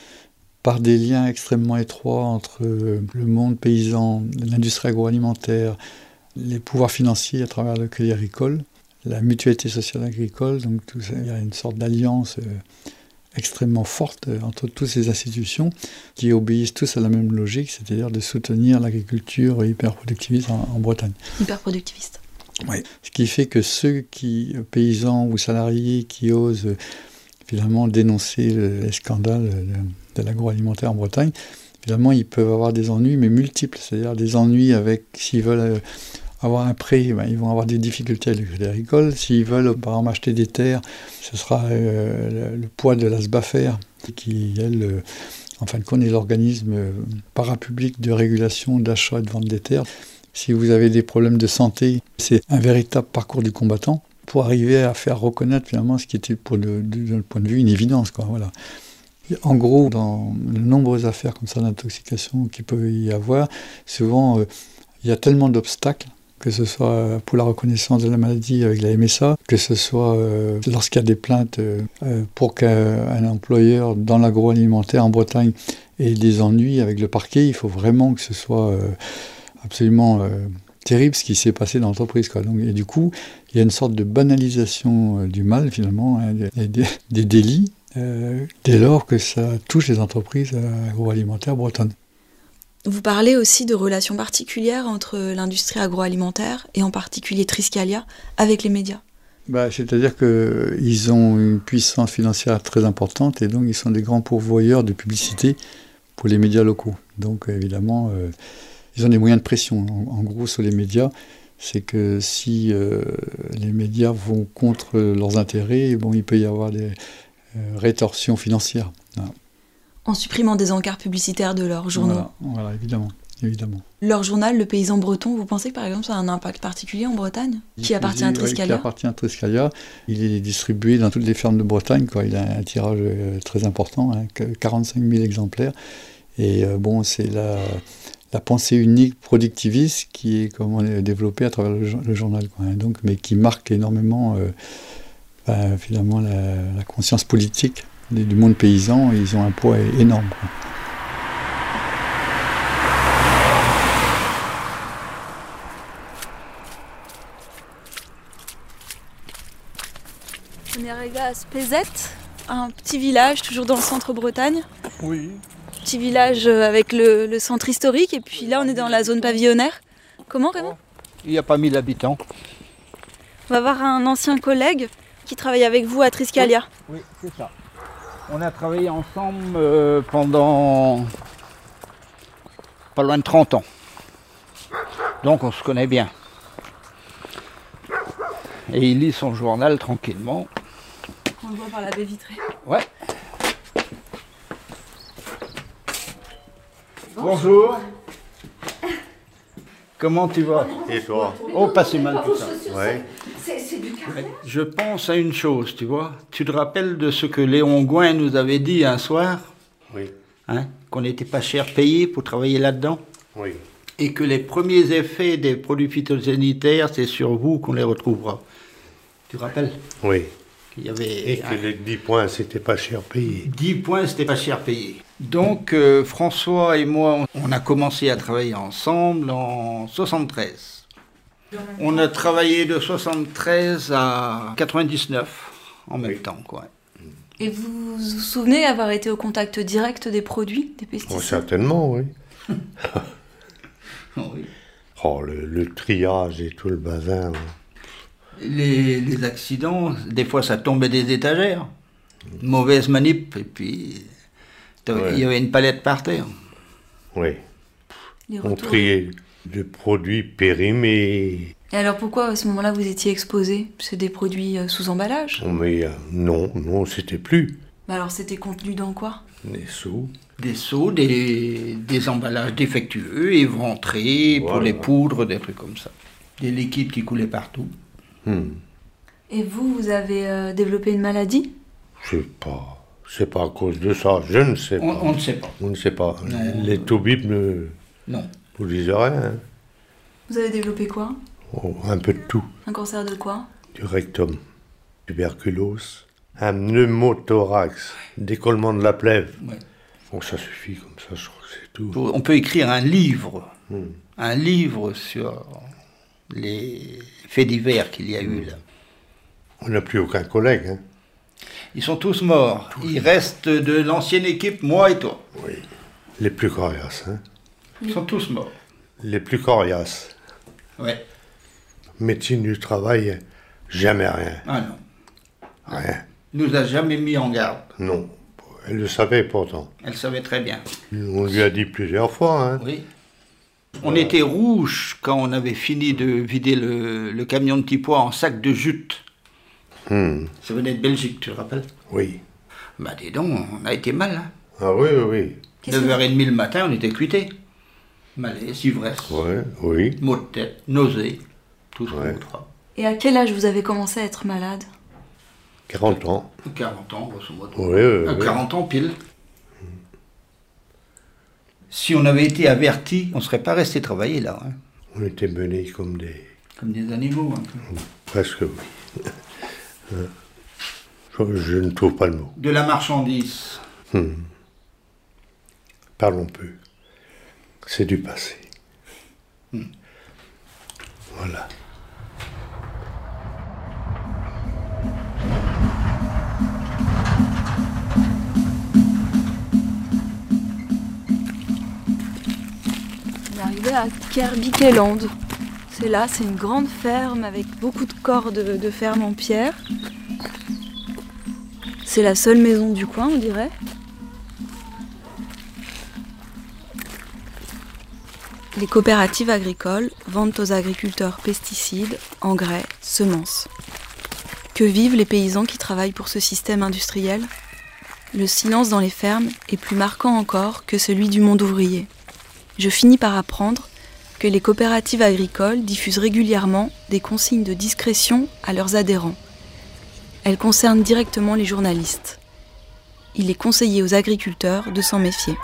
T: par des liens extrêmement étroits entre le monde paysan, l'industrie agroalimentaire, les pouvoirs financiers à travers le Crédit Agricole, la mutualité sociale agricole, donc tout ça, il y a une sorte d'alliance euh, extrêmement forte euh, entre toutes ces institutions qui obéissent tous à la même logique, c'est-à-dire de soutenir l'agriculture hyper-productiviste en, en Bretagne.
A: Hyper-productiviste.
T: Oui. Ce qui fait que ceux qui, paysans ou salariés qui osent euh, finalement dénoncer le, les scandales de, de l'agroalimentaire en Bretagne, finalement ils peuvent avoir des ennuis, mais multiples, c'est-à-dire des ennuis avec, s'ils veulent euh, avoir un prêt, ben, ils vont avoir des difficultés avec le Crédit Agricole. S'ils veulent, par exemple, acheter des terres, ce sera euh, le, le poids de la SBAFER, qui, elle, euh, en fin de compte, est l'organisme euh, parapublic de régulation, d'achat et de vente des terres. Si vous avez des problèmes de santé, c'est un véritable parcours du combattant pour arriver à faire reconnaître finalement ce qui était, pour le, de, le point de vue, une évidence, quoi, voilà. En gros, dans de nombreuses affaires comme ça d'intoxication qu'il peut y avoir, souvent, euh, il y a tellement d'obstacles, que ce soit pour la reconnaissance de la maladie avec la M S A, que ce soit euh, lorsqu'il y a des plaintes euh, pour qu'un employeur dans l'agroalimentaire en Bretagne ait des ennuis avec le parquet, il faut vraiment que ce soit euh, absolument euh, terrible ce qui s'est passé dans l'entreprise, quoi. Donc, et du coup, il y a une sorte de banalisation euh, du mal, finalement, hein, des, des, des délits, euh, dès lors que ça touche les entreprises euh, agroalimentaires bretonnes.
A: Vous parlez aussi de relations particulières entre l'industrie agroalimentaire et en particulier Triskalia avec les médias.
T: Bah, c'est-à-dire qu'ils ont une puissance financière très importante et donc ils sont des grands pourvoyeurs de publicité pour les médias locaux. Donc évidemment, euh, ils ont des moyens de pression. En, en gros, sur les médias, c'est que si euh, les médias vont contre leurs intérêts, bon, il peut y avoir des, euh, rétorsion financière. Voilà.
A: En supprimant des encarts publicitaires de leurs journaux.
T: Voilà, voilà, évidemment, évidemment.
A: Leur journal, Le Paysan Breton, vous pensez que par exemple ça a un impact particulier en Bretagne, qui appartient à Triskalia?
T: Oui, qui appartient à Triskalia. Il est distribué dans toutes les fermes de Bretagne, quoi. Il a un tirage euh, très important, hein, quarante-cinq mille exemplaires. Et euh, bon, c'est la, la pensée unique productiviste qui est comment, développée à travers le, le journal, quoi, hein, donc, mais qui marque énormément euh, bah, finalement la, la conscience politique du monde paysan. Ils ont un poids énorme, quoi.
A: On est arrivé à Spézette, un petit village toujours dans le centre Bretagne.
B: Oui.
A: Petit village avec le, le centre historique, et puis là on est dans la zone pavillonnaire. Comment, Raymond?
B: Il n'y a pas mille habitants.
A: On va voir un ancien collègue qui travaille avec vous à Triskalia.
B: Oui, oui, c'est ça. On a travaillé ensemble euh, pendant pas loin de trente ans. Donc on se connaît bien. Et il lit son journal tranquillement.
A: On le voit par la baie vitrée.
B: Ouais. Bonjour. Comment tu vas?
C: Et toi?
B: Oh, pas si mal que ça.
C: Ouais.
B: C'est du carré. Je pense à une chose, tu vois. Tu te rappelles de ce que Léon Gouin nous avait dit un soir?
C: Oui.
B: Hein? Qu'on n'était pas cher payé pour travailler là-dedans?
C: Oui.
B: Et que les premiers effets des produits phytosanitaires, c'est sur vous qu'on les retrouvera. Tu te rappelles?
C: Oui.
B: Il y avait
C: Et que
B: un...
C: les dix points, c'était pas cher payé.
B: dix points, c'était pas cher payé. Donc, euh, François et moi, on a commencé à travailler ensemble en soixante-treize. On a travaillé de soixante-treize à quatre-vingt-dix-neuf, en même oui. temps, quoi.
A: Et vous vous souvenez avoir été au contact direct des produits, des pesticides?
C: Oh, certainement, oui.
B: Oh, oui.
C: Oh, le, le triage et tout le bazin. Ouais.
B: Les, les accidents, des fois ça tombait des étagères. Mauvaise manip, et puis ouais. il y avait une palette par terre.
C: Oui. On triait des produits périmés.
A: Et alors pourquoi à ce moment-là vous étiez exposé? C'est des produits sous emballage?
C: Oh, mais euh, non, non, c'était plus.
A: Bah alors c'était contenu dans quoi?
C: Des seaux.
B: Des seaux, des, des emballages défectueux, éventrés, voilà. Pour les poudres, des trucs comme ça. Des liquides qui coulaient partout.
C: Hmm.
A: Et vous, vous avez euh, développé une maladie?
C: Je sais pas. C'est pas à cause de ça. Je ne sais
B: on,
C: pas.
B: On ne sait pas.
C: On ne sait pas.
B: Non.
C: Les toubibs ne
B: non.
C: vous disent rien. Hein.
A: Vous avez développé quoi?
C: Oh, un peu de tout.
A: Un cancer de quoi?
C: Du rectum, tuberculose, un pneumothorax, décollement de la plèvre.
B: Ouais.
C: Donc ça suffit comme ça, je crois que c'est tout.
B: On peut écrire un livre.
C: Hmm.
B: Un livre sur les faits divers qu'il y a eu là.
C: On n'a plus aucun collègue. Hein.
B: Ils sont tous morts. Tous. Il reste de l'ancienne équipe, moi et toi.
C: Oui. Les plus coriaces. Hein.
B: Ils sont tous morts.
C: Les plus coriaces.
B: Ouais.
C: Médecine du travail, jamais rien.
B: Ah non.
C: Rien.
B: Il nous a jamais mis en garde.
C: Non. Elle le savait pourtant.
B: Elle savait très bien.
C: On lui a dit plusieurs fois. Hein.
B: Oui. On voilà. était rouge quand on avait fini de vider le, le camion de Tipois en sac de jute.
C: Hmm.
B: Ça venait de Belgique, tu te rappelles?
C: Oui.
B: Bah dis donc, on a été mal. Hein.
C: Ah oui, oui, oui.
B: neuf heures trente le matin, on était cuités. Malaise, ivresse,
C: ouais, oui.
B: maux de tête, nausées, tout ce
C: ouais.
B: qu'on voudra.
A: Et à quel âge vous avez commencé à être malade?
C: quarante ans.
B: quarante ans, grosso modo.
C: Oui, oui,
B: à
C: oui.
B: quarante ans pile. Si on avait été avertis, on ne serait pas resté travailler là. Hein.
C: On était menés comme des...
B: Comme des animaux. Hein.
C: Presque oui. je, je ne trouve pas le mot.
B: De la marchandise.
C: Hmm. Parlons peu. C'est du passé. Hmm. Voilà.
A: On est arrivé à Kerbikelland. C'est là, c'est une grande ferme avec beaucoup de corps de, de ferme en pierre. C'est la seule maison du coin, on dirait. Les coopératives agricoles vendent aux agriculteurs pesticides, engrais, semences. Que vivent les paysans qui travaillent pour ce système industriel ? le silence dans les fermes est plus marquant encore que celui du monde ouvrier. Je finis par apprendre que les coopératives agricoles diffusent régulièrement des consignes de discrétion à leurs adhérents. Elles concernent directement les journalistes. Il est conseillé aux agriculteurs de s'en méfier.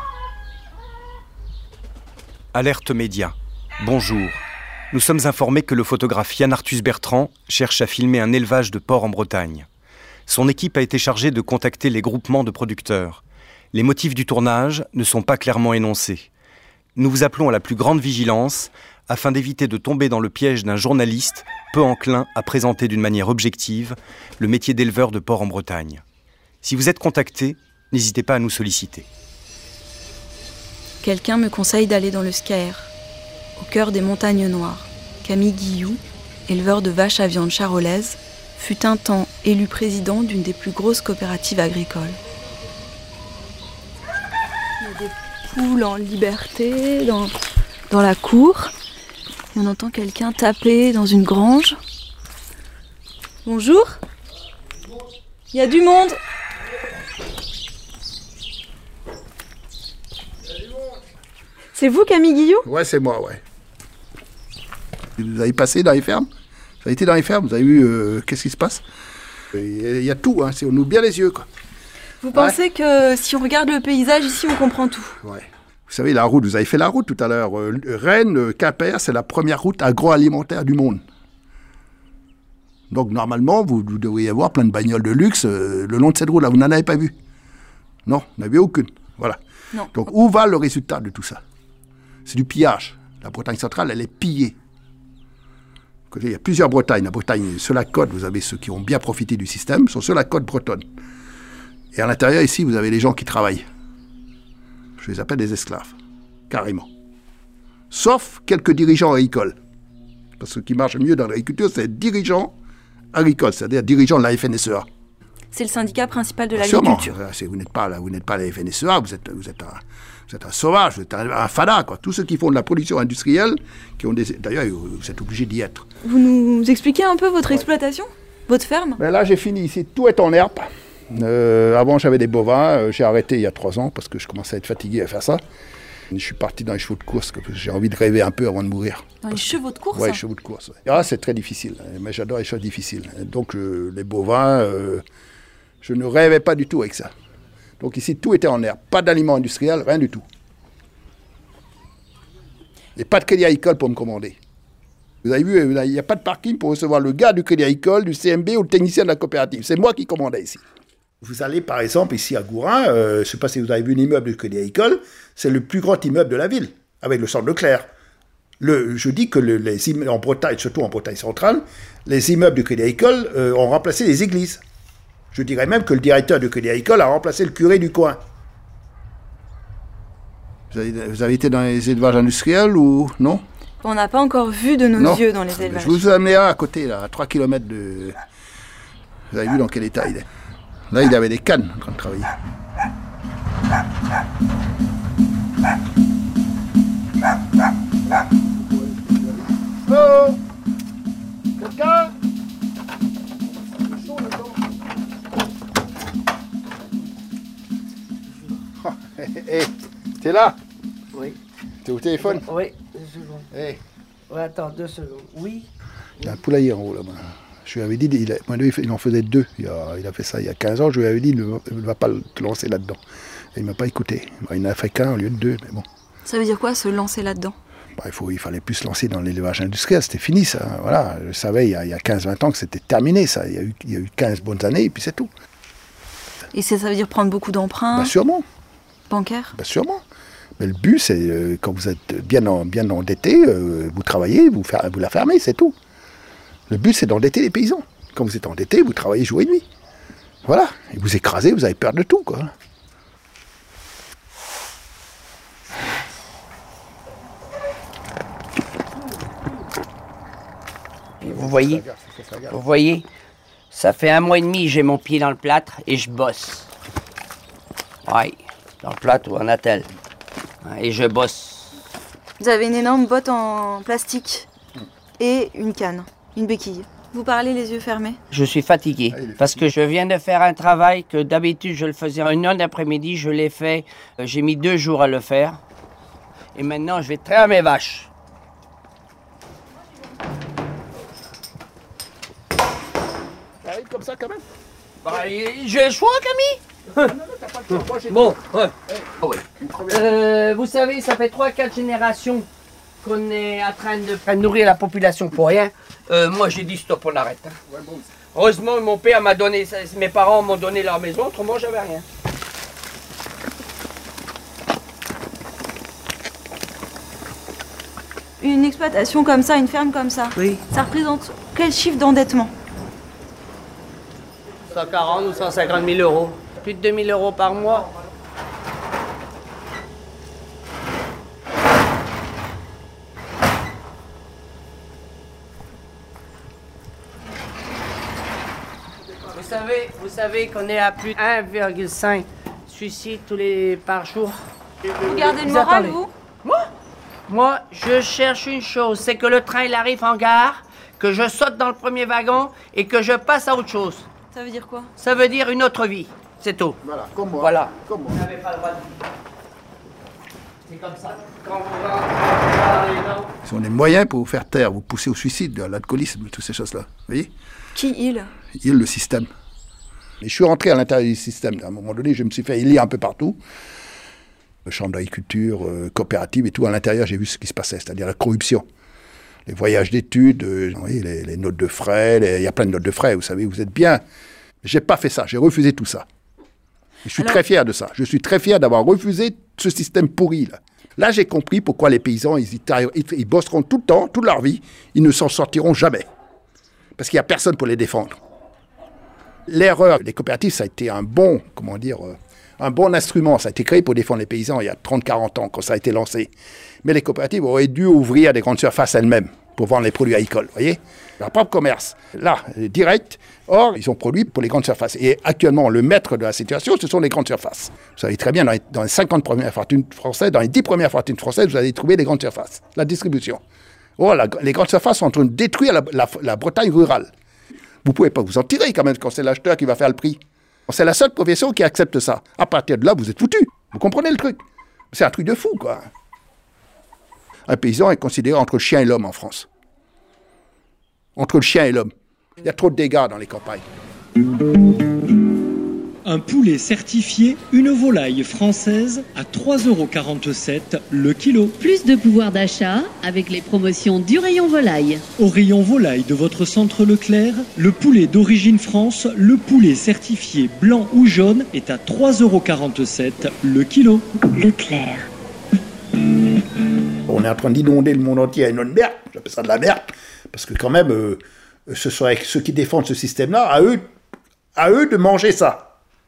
D: Alerte média. Bonjour. Nous sommes informés que le photographe Yann Arthus Bertrand cherche à filmer un élevage de porcs en Bretagne. Son équipe a été chargée de contacter les groupements de producteurs. Les motifs du tournage ne sont pas clairement énoncés. Nous vous appelons à la plus grande vigilance afin d'éviter de tomber dans le piège d'un journaliste peu enclin à présenter d'une manière objective le métier d'éleveur de porcs en Bretagne. Si vous êtes contacté, n'hésitez pas à nous solliciter.
A: Quelqu'un me conseille d'aller dans le Scaër, au cœur des montagnes noires. Camille Guilloux, éleveur de vaches à viande charolaise, fut un temps élu président d'une des plus grosses coopératives agricoles. Il y a des poules en liberté dans, dans la cour. Et on entend quelqu'un taper dans une grange. Bonjour. Il y a du monde. C'est vous, Camille Guilloux ?
V: Ouais, c'est moi, ouais. Vous avez passé dans les fermes ? Vous avez été dans les fermes ? Vous avez vu euh, qu'est-ce qui se passe ? Il y a tout, hein, c'est, on ouvre bien les yeux, quoi.
A: Vous pensez ouais. que si on regarde le paysage ici, on comprend tout ?
V: Ouais. Vous savez, la route, vous avez fait la route tout à l'heure. Euh, Rennes, Quimper, c'est la première route agroalimentaire du monde. Donc, normalement, vous, vous devriez avoir plein de bagnoles de luxe euh, le long de cette route-là. Vous n'en avez pas vu ? Non, vous n'en avez aucune. Voilà.
A: Non.
V: Donc, où va le résultat de tout ça ? C'est du pillage. La Bretagne centrale, elle est pillée. Il y a plusieurs Bretagnes. La Bretagne, sur la côte, vous avez ceux qui ont bien profité du système, sont sur la côte bretonne. Et à l'intérieur, ici, vous avez les gens qui travaillent. Je les appelle des esclaves, carrément. Sauf quelques dirigeants agricoles. Parce que ce qui marche mieux dans l'agriculture, c'est dirigeants agricoles, c'est-à-dire dirigeants de la F N S E A.
A: C'est le syndicat principal de l'agriculture.
V: Sûrement. Vous n'êtes pas, là, vous n'êtes pas la F N S E A, vous êtes, vous êtes un... Vous êtes un sauvage, vous êtes un, un fada, quoi. Tous ceux qui font de la production industrielle, qui ont des... D'ailleurs, vous êtes obligés d'y être.
A: Vous nous expliquez un peu votre ouais. exploitation, votre ferme ?
V: Mais là, j'ai fini ici. Tout est en herbe. Euh, avant, j'avais des bovins. Euh, j'ai arrêté il y a trois ans parce que je commençais à être fatigué à faire ça. Je suis parti dans les chevaux de course parce que j'ai envie de rêver un peu avant de mourir.
A: Dans les chevaux de course ?
V: Oui, les chevaux de course. Ouais. Ah, c'est très difficile. Mais j'adore les choses difficiles. Donc, euh, les bovins, euh, je ne rêvais pas du tout avec ça. Donc ici, tout était en herbe. Pas d'aliments industriels, rien du tout. Et pas de crédit agricole pour me commander. Vous avez vu, il n'y a pas de parking pour recevoir le gars du crédit agricole, du C M B ou le technicien de la coopérative. C'est moi qui commandais ici. Vous allez par exemple ici à Gourin, euh, je ne sais pas si vous avez vu l'immeuble du crédit agricole, c'est le plus grand immeuble de la ville, avec le centre Leclerc. Le, je dis que le, les immeubles en Bretagne, surtout en Bretagne centrale, les immeubles du crédit agricole euh, ont remplacé les églises. Je dirais même que le directeur du crédit agricole a remplacé le curé du coin. Vous avez, vous avez été dans les élevages industriels ou non ?
A: On n'a pas encore vu de nos
V: non.
A: yeux dans les élevages.
V: Je vous ai amené un à côté, là, à trois kilomètres de... Vous avez vu dans quel état il est. Là, il avait des cannes en train de travailler. Oh ! Quelqu'un ? Hé, t'es là ?
W: Oui.
V: T'es au téléphone ?
W: Oui, deux secondes.
V: Hey.
W: Ouais, attends, deux secondes. Oui.
V: Il y a un poulailler en haut là-bas. Je lui avais dit, il, a, moi, il en faisait deux. Il a, il a fait ça il y a quinze ans. Je lui avais dit, il ne va pas te lancer là-dedans. Et il ne m'a pas écouté. Il en a fait qu'un au lieu de deux, mais bon.
A: Ça veut dire quoi, se lancer là-dedans ?
V: Bah, il, faut, il fallait plus se lancer dans l'élevage industriel. C'était fini, ça. Voilà. Je savais il y a, il y a quinze vingt ans que c'était terminé, ça. Il y, a eu, il y a eu quinze bonnes années, et puis c'est tout.
A: Et ça, ça veut dire prendre beaucoup d'emprunts ?
V: Bah, sûrement.
A: Bancaire ?
V: Bah, sûrement. Mais le but, c'est euh, quand vous êtes bien, en, bien endetté, euh, vous travaillez, vous, fer- vous la fermez, c'est tout. Le but, c'est d'endetter les paysans. Quand vous êtes endetté, vous travaillez jour et nuit. Voilà. Et vous écrasez, vous avez peur de tout, quoi.
W: Vous voyez, vous voyez, ça fait un mois et demi que j'ai mon pied dans le plâtre et je bosse. Oui, dans le plâtre ou en attelle. Et je bosse.
A: Vous avez une énorme botte en plastique et une canne, une béquille. Vous parlez les yeux fermés.
W: Je suis fatigué parce que je viens de faire un travail que d'habitude je le faisais en une heure d'après-midi. Je l'ai fait, euh, j'ai mis deux jours à le faire. Et maintenant, je vais traire mes vaches.
V: Ça arrive comme ça quand même.
W: Bah, j'ai le choix, Camille. Bon, ouais. Oh, oui. euh, vous savez, ça fait trois quatre générations qu'on est en train de nourrir la population pour rien. Euh, moi, j'ai dit stop, on arrête. Hein. Ouais, bon. Heureusement, mon père m'a donné, mes parents m'ont donné leur maison, autrement, j'avais rien.
A: Une exploitation comme ça, une ferme comme ça,
W: oui.
A: Ça représente quel chiffre d'endettement?
W: cent quarante ou cent cinquante mille euros. Plus de deux mille euros par mois. Vous savez, vous savez qu'on est à plus de un virgule cinq suicides tous les par jour.
A: Vous gardez le moral, vous?
W: Moi Moi, je cherche une chose, c'est que le train il arrive en gare, que je saute dans le premier wagon et que je passe à autre chose.
A: Ça veut dire quoi?
W: Ça veut dire une autre vie, c'est tout.
V: Voilà, comme moi.
W: Voilà.
V: Comme moi.
W: Vous n'avez pas le droit de vivre. C'est comme ça. Quand vous rentrez les dents.
V: Ils ont des moyens pour vous faire taire, vous pousser au suicide, à l'alcoolisme, toutes ces choses-là. Vous voyez?
A: Qui il?
V: Il, le système. Et je suis rentré à l'intérieur du système. À un moment donné, je me suis fait élire un peu partout. Chambre d'agriculture, euh, coopérative et tout. À l'intérieur, j'ai vu ce qui se passait, c'est-à-dire la corruption. Les voyages d'études, euh, oui, les, les notes de frais, les... il y a plein de notes de frais, vous savez, vous êtes bien. J'ai pas fait ça, j'ai refusé tout ça. Et je suis Alors... très fier de ça. Je suis très fier d'avoir refusé ce système pourri, là. Là, j'ai compris pourquoi les paysans, ils, ils, ils bosseront tout le temps, toute leur vie, ils ne s'en sortiront jamais. Parce qu'il n'y a personne pour les défendre. L'erreur des coopératives, ça a été un bon, comment dire, euh, un bon instrument. Ça a été créé pour défendre les paysans il y a trente quarante ans, quand ça a été lancé. Mais les coopératives auraient dû ouvrir des grandes surfaces elles-mêmes pour vendre les produits agricoles, vous voyez? Leur propre commerce. Là, direct. Or, ils ont produit pour les grandes surfaces. Et actuellement, le maître de la situation, ce sont les grandes surfaces. Vous savez très bien, dans les, dans les cinquante premières fortunes françaises, dans les dix premières fortunes françaises, vous allez trouver les grandes surfaces. La distribution. Oh, la, les grandes surfaces sont en train de détruire la, la, la Bretagne rurale. Vous ne pouvez pas vous en tirer quand même quand c'est l'acheteur qui va faire le prix. C'est la seule profession qui accepte ça. À partir de là, vous êtes foutus. Vous comprenez le truc? C'est un truc de fou, quoi. Un paysan est considéré entre le chien et l'homme en France. Entre le chien et l'homme. Il y a trop de dégâts dans les campagnes.
E: Un poulet certifié, une volaille française à trois euros quarante-sept le kilo.
F: Plus de pouvoir d'achat avec les promotions du rayon volaille.
E: Au rayon volaille de votre centre Leclerc, le poulet d'origine France, le poulet certifié blanc ou jaune est à trois euros quarante-sept le kilo.
F: Leclerc.
V: On est en train d'inonder le monde entier à une autre merde, j'appelle ça de la merde, parce que quand même, euh, ce serait ceux qui défendent ce système-là, à eux, à eux de manger ça.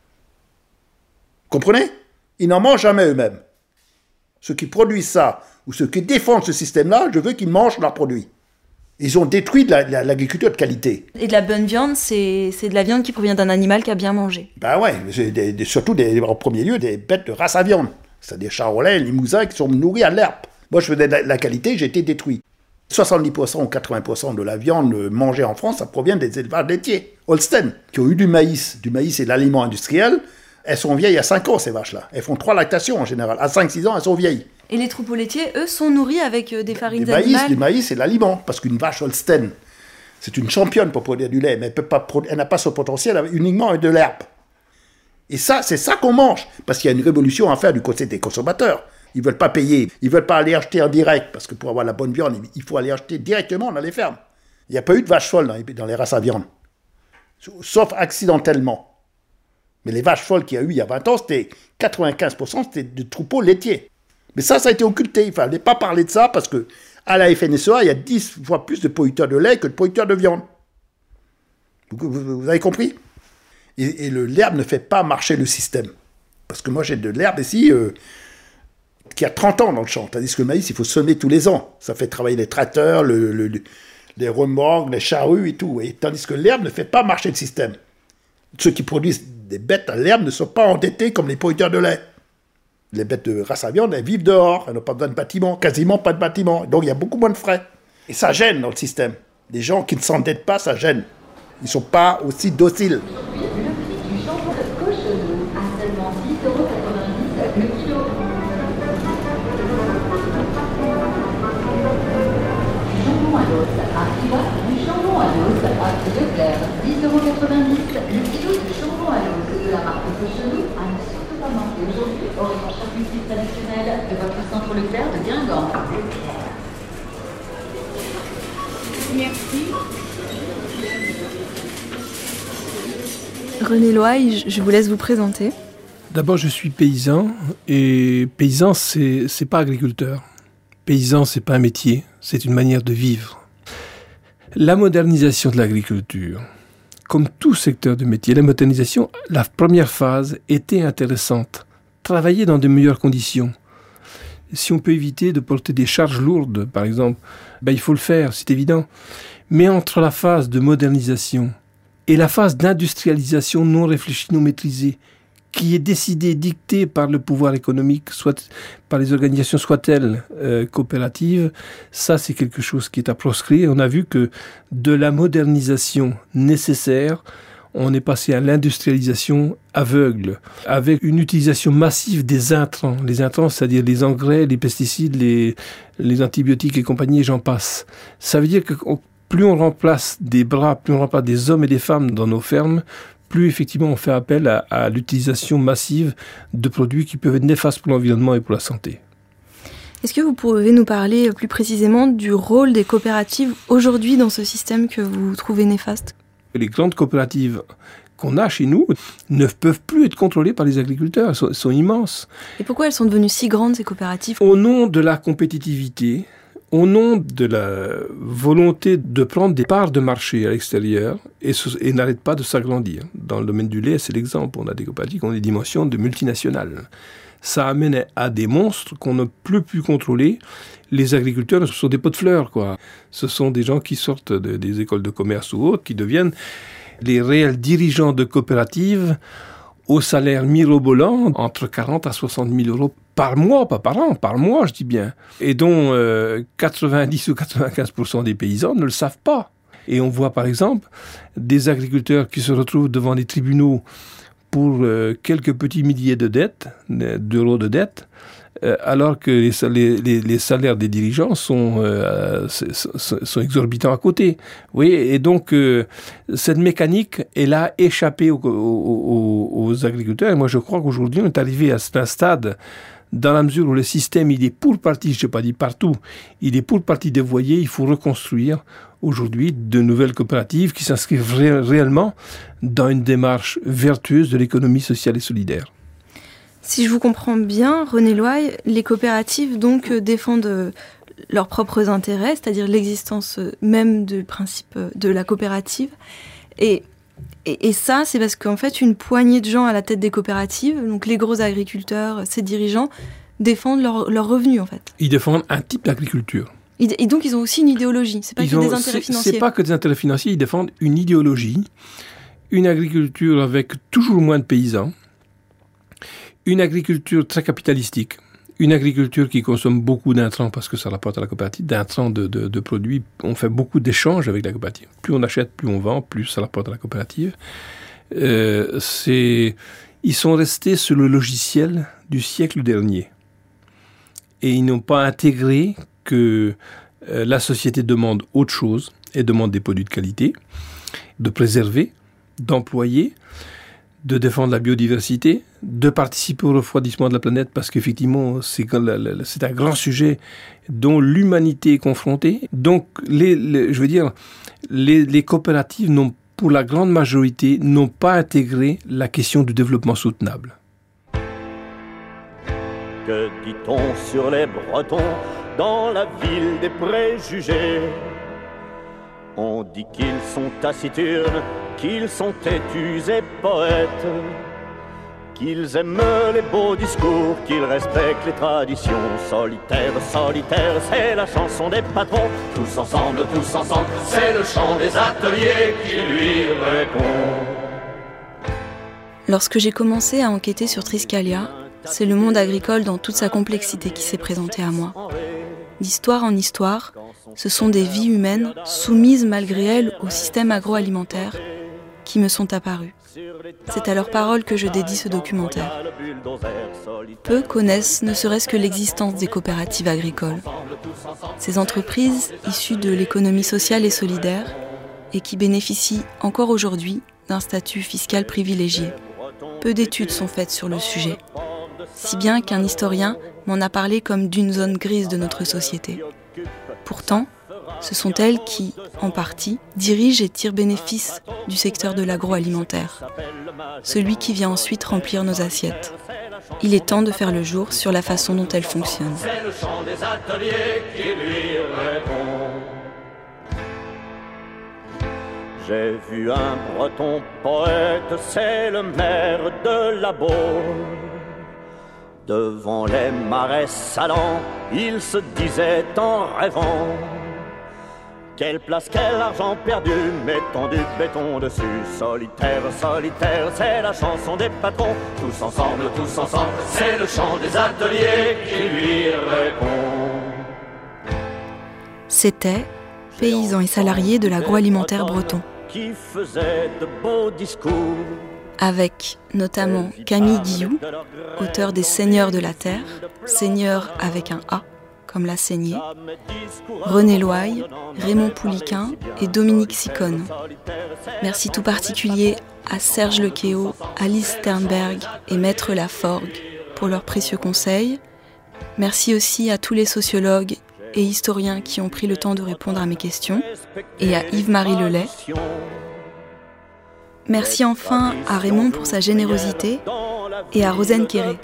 V: Comprenez? Ils n'en mangent jamais eux-mêmes. Ceux qui produisent ça, ou ceux qui défendent ce système-là, je veux qu'ils mangent leurs produits. Ils ont détruit de la, la, l'agriculture de qualité.
A: Et de la bonne viande, c'est, c'est de la viande qui provient d'un animal qui a bien mangé.
V: Ben ouais, c'est des, des, surtout des, en premier lieu des bêtes de race à viande. C'est des charolais, limousins qui sont nourris à l'herbe. Moi, je faisais de la, la qualité, j'ai été détruit. soixante-dix pour cent ou quatre-vingts pour cent de la viande mangée en France, ça provient des élevages laitiers, Holstein, qui ont eu du maïs. Du maïs, c'est de l'aliment industriel. Elles sont vieilles à cinq ans, ces vaches-là. Elles font trois lactations en général. À cinq six ans, elles sont vieilles.
A: Et les troupeaux laitiers, eux, sont nourris avec des farines
V: du
A: animales.
V: maïs, du maïs, c'est de l'aliment. Parce qu'une vache Holstein, c'est une championne pour produire du lait, mais elle, peut pas, elle n'a pas ce potentiel avec, uniquement avec de l'herbe. Et ça, c'est ça qu'on mange. Parce qu'il y a une révolution à faire du côté des consommateurs. Ils ne veulent pas payer, ils ne veulent pas aller acheter en direct, parce que pour avoir la bonne viande, il faut aller acheter directement dans les fermes. Il n'y a pas eu de vaches folles dans les, dans les races à viande. Sauf accidentellement. Mais les vaches folles qu'il y a eu il y a vingt ans, c'était quatre-vingt-quinze pour cent, c'était de troupeaux laitiers. Mais ça, ça a été occulté. Il ne fallait pas parler de ça parce qu'à la F N S E A, il y a dix fois plus de producteurs de lait que de producteurs de viande. Vous, vous, vous avez compris? Et, et le, l'herbe ne fait pas marcher le système. Parce que moi, j'ai de l'herbe ici euh, qui a trente ans dans le champ. Tandis que le maïs, il faut semer tous les ans. Ça fait travailler les tracteurs, le, le, le, les remorques, les charrues et tout. Et tandis que l'herbe ne fait pas marcher le système. Ceux qui produisent des bêtes à l'herbe ne sont pas endettés comme les producteurs de lait. Les bêtes de race à viande, elles vivent dehors, elles n'ont pas besoin de bâtiments, quasiment pas de bâtiments. Donc il y a beaucoup moins de frais. Et ça gêne dans le système. Des gens qui ne s'endettent pas, ça gêne. Ils ne sont pas aussi dociles.
O: dix euros quatre-vingt-dix, le kilo de jambon à l'os de la marque Cochenou à ne surtout pas manquer aujourd'hui au rayon charcuterie traditionnel de votre centre Leclerc de Guingamp.
F: Merci.
A: René Loy, je vous laisse vous présenter.
G: D'abord, je suis paysan, et paysan, c'est, c'est pas agriculteur. Paysan, c'est pas un métier, c'est une manière de vivre. La modernisation de l'agriculture, comme tout secteur de métier, la modernisation, la première phase était intéressante. Travailler dans de meilleures conditions. Si on peut éviter de porter des charges lourdes, par exemple, ben il faut le faire, c'est évident. Mais entre la phase de modernisation et la phase d'industrialisation non réfléchie, non maîtrisée, qui est décidée, dictée par le pouvoir économique, soit par les organisations, soient-elles euh, coopératives, ça c'est quelque chose qui est à proscrire. On a vu que de la modernisation nécessaire, on est passé à l'industrialisation aveugle, avec une utilisation massive des intrants. Les intrants, c'est-à-dire les engrais, les pesticides, les, les antibiotiques et compagnie, et j'en passe. Ça veut dire que plus on remplace des bras, plus on remplace des hommes et des femmes dans nos fermes, plus effectivement on fait appel à, à l'utilisation massive de produits qui peuvent être néfastes pour l'environnement et pour la santé.
A: Est-ce que vous pouvez nous parler plus précisément du rôle des coopératives aujourd'hui dans ce système que vous trouvez néfaste ?
G: Les grandes coopératives qu'on a chez nous ne peuvent plus être contrôlées par les agriculteurs, elles sont, elles sont immenses.
A: Et pourquoi elles sont devenues si grandes, ces coopératives ?
G: Au nom de la compétitivité, au nom de la volonté de prendre des parts de marché à l'extérieur et, et n'arrête pas de s'agrandir. Dans le domaine du lait, c'est l'exemple. On a des coopératives qui ont des dimensions de multinationales. Ça amène à des monstres qu'on ne peut plus contrôler. Les agriculteurs, ce sont des pots de fleurs, quoi. Ce sont des gens qui sortent de, des écoles de commerce ou autres, qui deviennent les réels dirigeants de coopératives au salaire mirobolant, entre quarante à soixante mille euros par mois, pas par an, par mois, je dis bien. Et dont euh, quatre-vingt-dix ou quatre-vingt-quinze pour cent des paysans ne le savent pas. Et on voit par exemple des agriculteurs qui se retrouvent devant les tribunaux pour euh, quelques petits milliers de dettes, d'euros de dettes, euh, alors que les, les, les salaires des dirigeants sont, euh, sont, sont exorbitants à côté. Oui, et donc euh, cette mécanique, elle a échappé aux, aux, aux agriculteurs. Et moi, je crois qu'aujourd'hui, on est arrivé à un stade dans la mesure où le système, il est pour partie, je n'ai pas dit partout, il est pour partie dévoyé. Il faut reconstruire aujourd'hui de nouvelles coopératives qui s'inscrivent ré- réellement dans une démarche vertueuse de l'économie sociale et solidaire.
A: Si je vous comprends bien, René Loy, les coopératives donc euh, défendent euh, leurs propres intérêts, c'est-à-dire l'existence euh, même du principe euh, de la coopérative. Et, et, et ça, c'est parce qu'en fait, une poignée de gens à la tête des coopératives, donc les gros agriculteurs, ces dirigeants, défendent leurs leur revenus en fait.
G: Ils défendent un type d'agriculture.
A: Et donc, ils ont aussi une idéologie. C'est pas
G: ils
A: que
G: ont,
A: des intérêts
G: c'est,
A: financiers.
G: C'est pas que des intérêts financiers. Ils défendent une idéologie, une agriculture avec toujours moins de paysans, une agriculture très capitalistique, une agriculture qui consomme beaucoup d'intrants parce que ça rapporte à la coopérative, d'intrants de, de, de produits. On fait beaucoup d'échanges avec la coopérative. Plus on achète, plus on vend, plus ça rapporte à la coopérative. Euh, c'est... Ils sont restés sur le logiciel du siècle dernier. Et ils n'ont pas intégré que euh, la société demande autre chose, et demande des produits de qualité, de préserver, d'employer, de défendre la biodiversité, de participer au refroidissement de la planète, parce qu'effectivement, c'est, c'est un grand sujet dont l'humanité est confrontée. Donc, les, les, je veux dire, les, les coopératives, n'ont, pour la grande majorité, n'ont pas intégré la question du développement soutenable.
J: Que dit-on sur les Bretons dans la ville des préjugés? On dit qu'ils sont taciturnes, qu'ils sont têtus et poètes, qu'ils aiment les beaux discours, qu'ils respectent les traditions. Solitaire, solitaire, c'est la chanson des patrons. Tous ensemble, tous ensemble, c'est le chant des ateliers qui lui répond.
A: Lorsque j'ai commencé à enquêter sur Triskalia, c'est le monde agricole dans toute sa complexité qui s'est présenté à moi. D'histoire en histoire, ce sont des vies humaines soumises malgré elles au système agroalimentaire qui me sont apparues. C'est à leurs paroles que je dédie ce documentaire. Peu connaissent ne serait-ce que l'existence des coopératives agricoles. Ces entreprises issues de l'économie sociale et solidaire et qui bénéficient encore aujourd'hui d'un statut fiscal privilégié. Peu d'études sont faites sur le sujet, si bien qu'un historien m'en a parlé comme d'une zone grise de notre société. Pourtant, ce sont elles qui, en partie, dirigent et tirent bénéfice du secteur de l'agroalimentaire, celui qui vient ensuite remplir nos assiettes. Il est temps de faire le jour sur la façon dont elles fonctionnent.
J: C'est le chant des ateliers qui lui répond. J'ai vu un breton poète, c'est le maire de la Baule. Devant les marais salants, il se disait en rêvant: quelle place, quel argent perdu, mettons du béton dessus. Solitaire, solitaire, c'est la chanson des patrons. Tous ensemble, tous ensemble, c'est le chant des ateliers qui lui répond.
A: C'était paysans et salariés de l'agroalimentaire breton,
J: qui faisait de beaux discours,
A: avec notamment Camille Guilloux, auteur des Seigneurs de la Terre, Seigneur avec un A, comme la saignée, René Loaille, Raymond Pouliquin et Dominique Sicone. Merci tout particulier à Serge Lequéot, Alice Sternberg et Maître Laforgue pour leurs précieux conseils. Merci aussi à tous les sociologues et historiens qui ont pris le temps de répondre à mes questions, et à Yves-Marie Lelay. Merci enfin à Raymond pour sa générosité et à Rosen Quéré.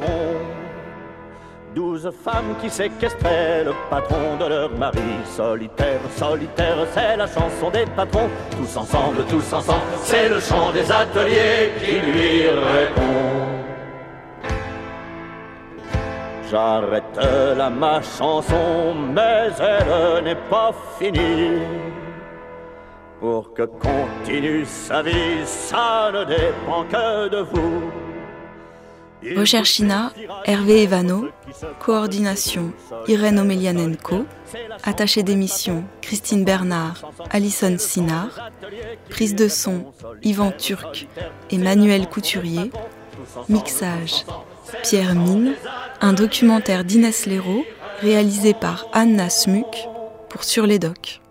J: Douze femmes qui séquestraient le patron de leur mari. Solitaire, solitaire, c'est la chanson des patrons. Tous ensemble, tous ensemble, c'est le chant des ateliers qui lui répond. J'arrête là ma chanson, mais elle n'est pas finie. Pour que continue sa vie, ça ne dépend que de vous.
A: Recherche I N A, Hervé Evano. Coordination, Irène Omelianenko. Attachée d'émission, Christine Bernard, Alison Sinard. Prise de son, Yvan Turc et Manuel Couturier. Mixage, Pierre Mine. Un documentaire d'Inès Léraud, réalisé par Anna Smuk pour Sur les Docs.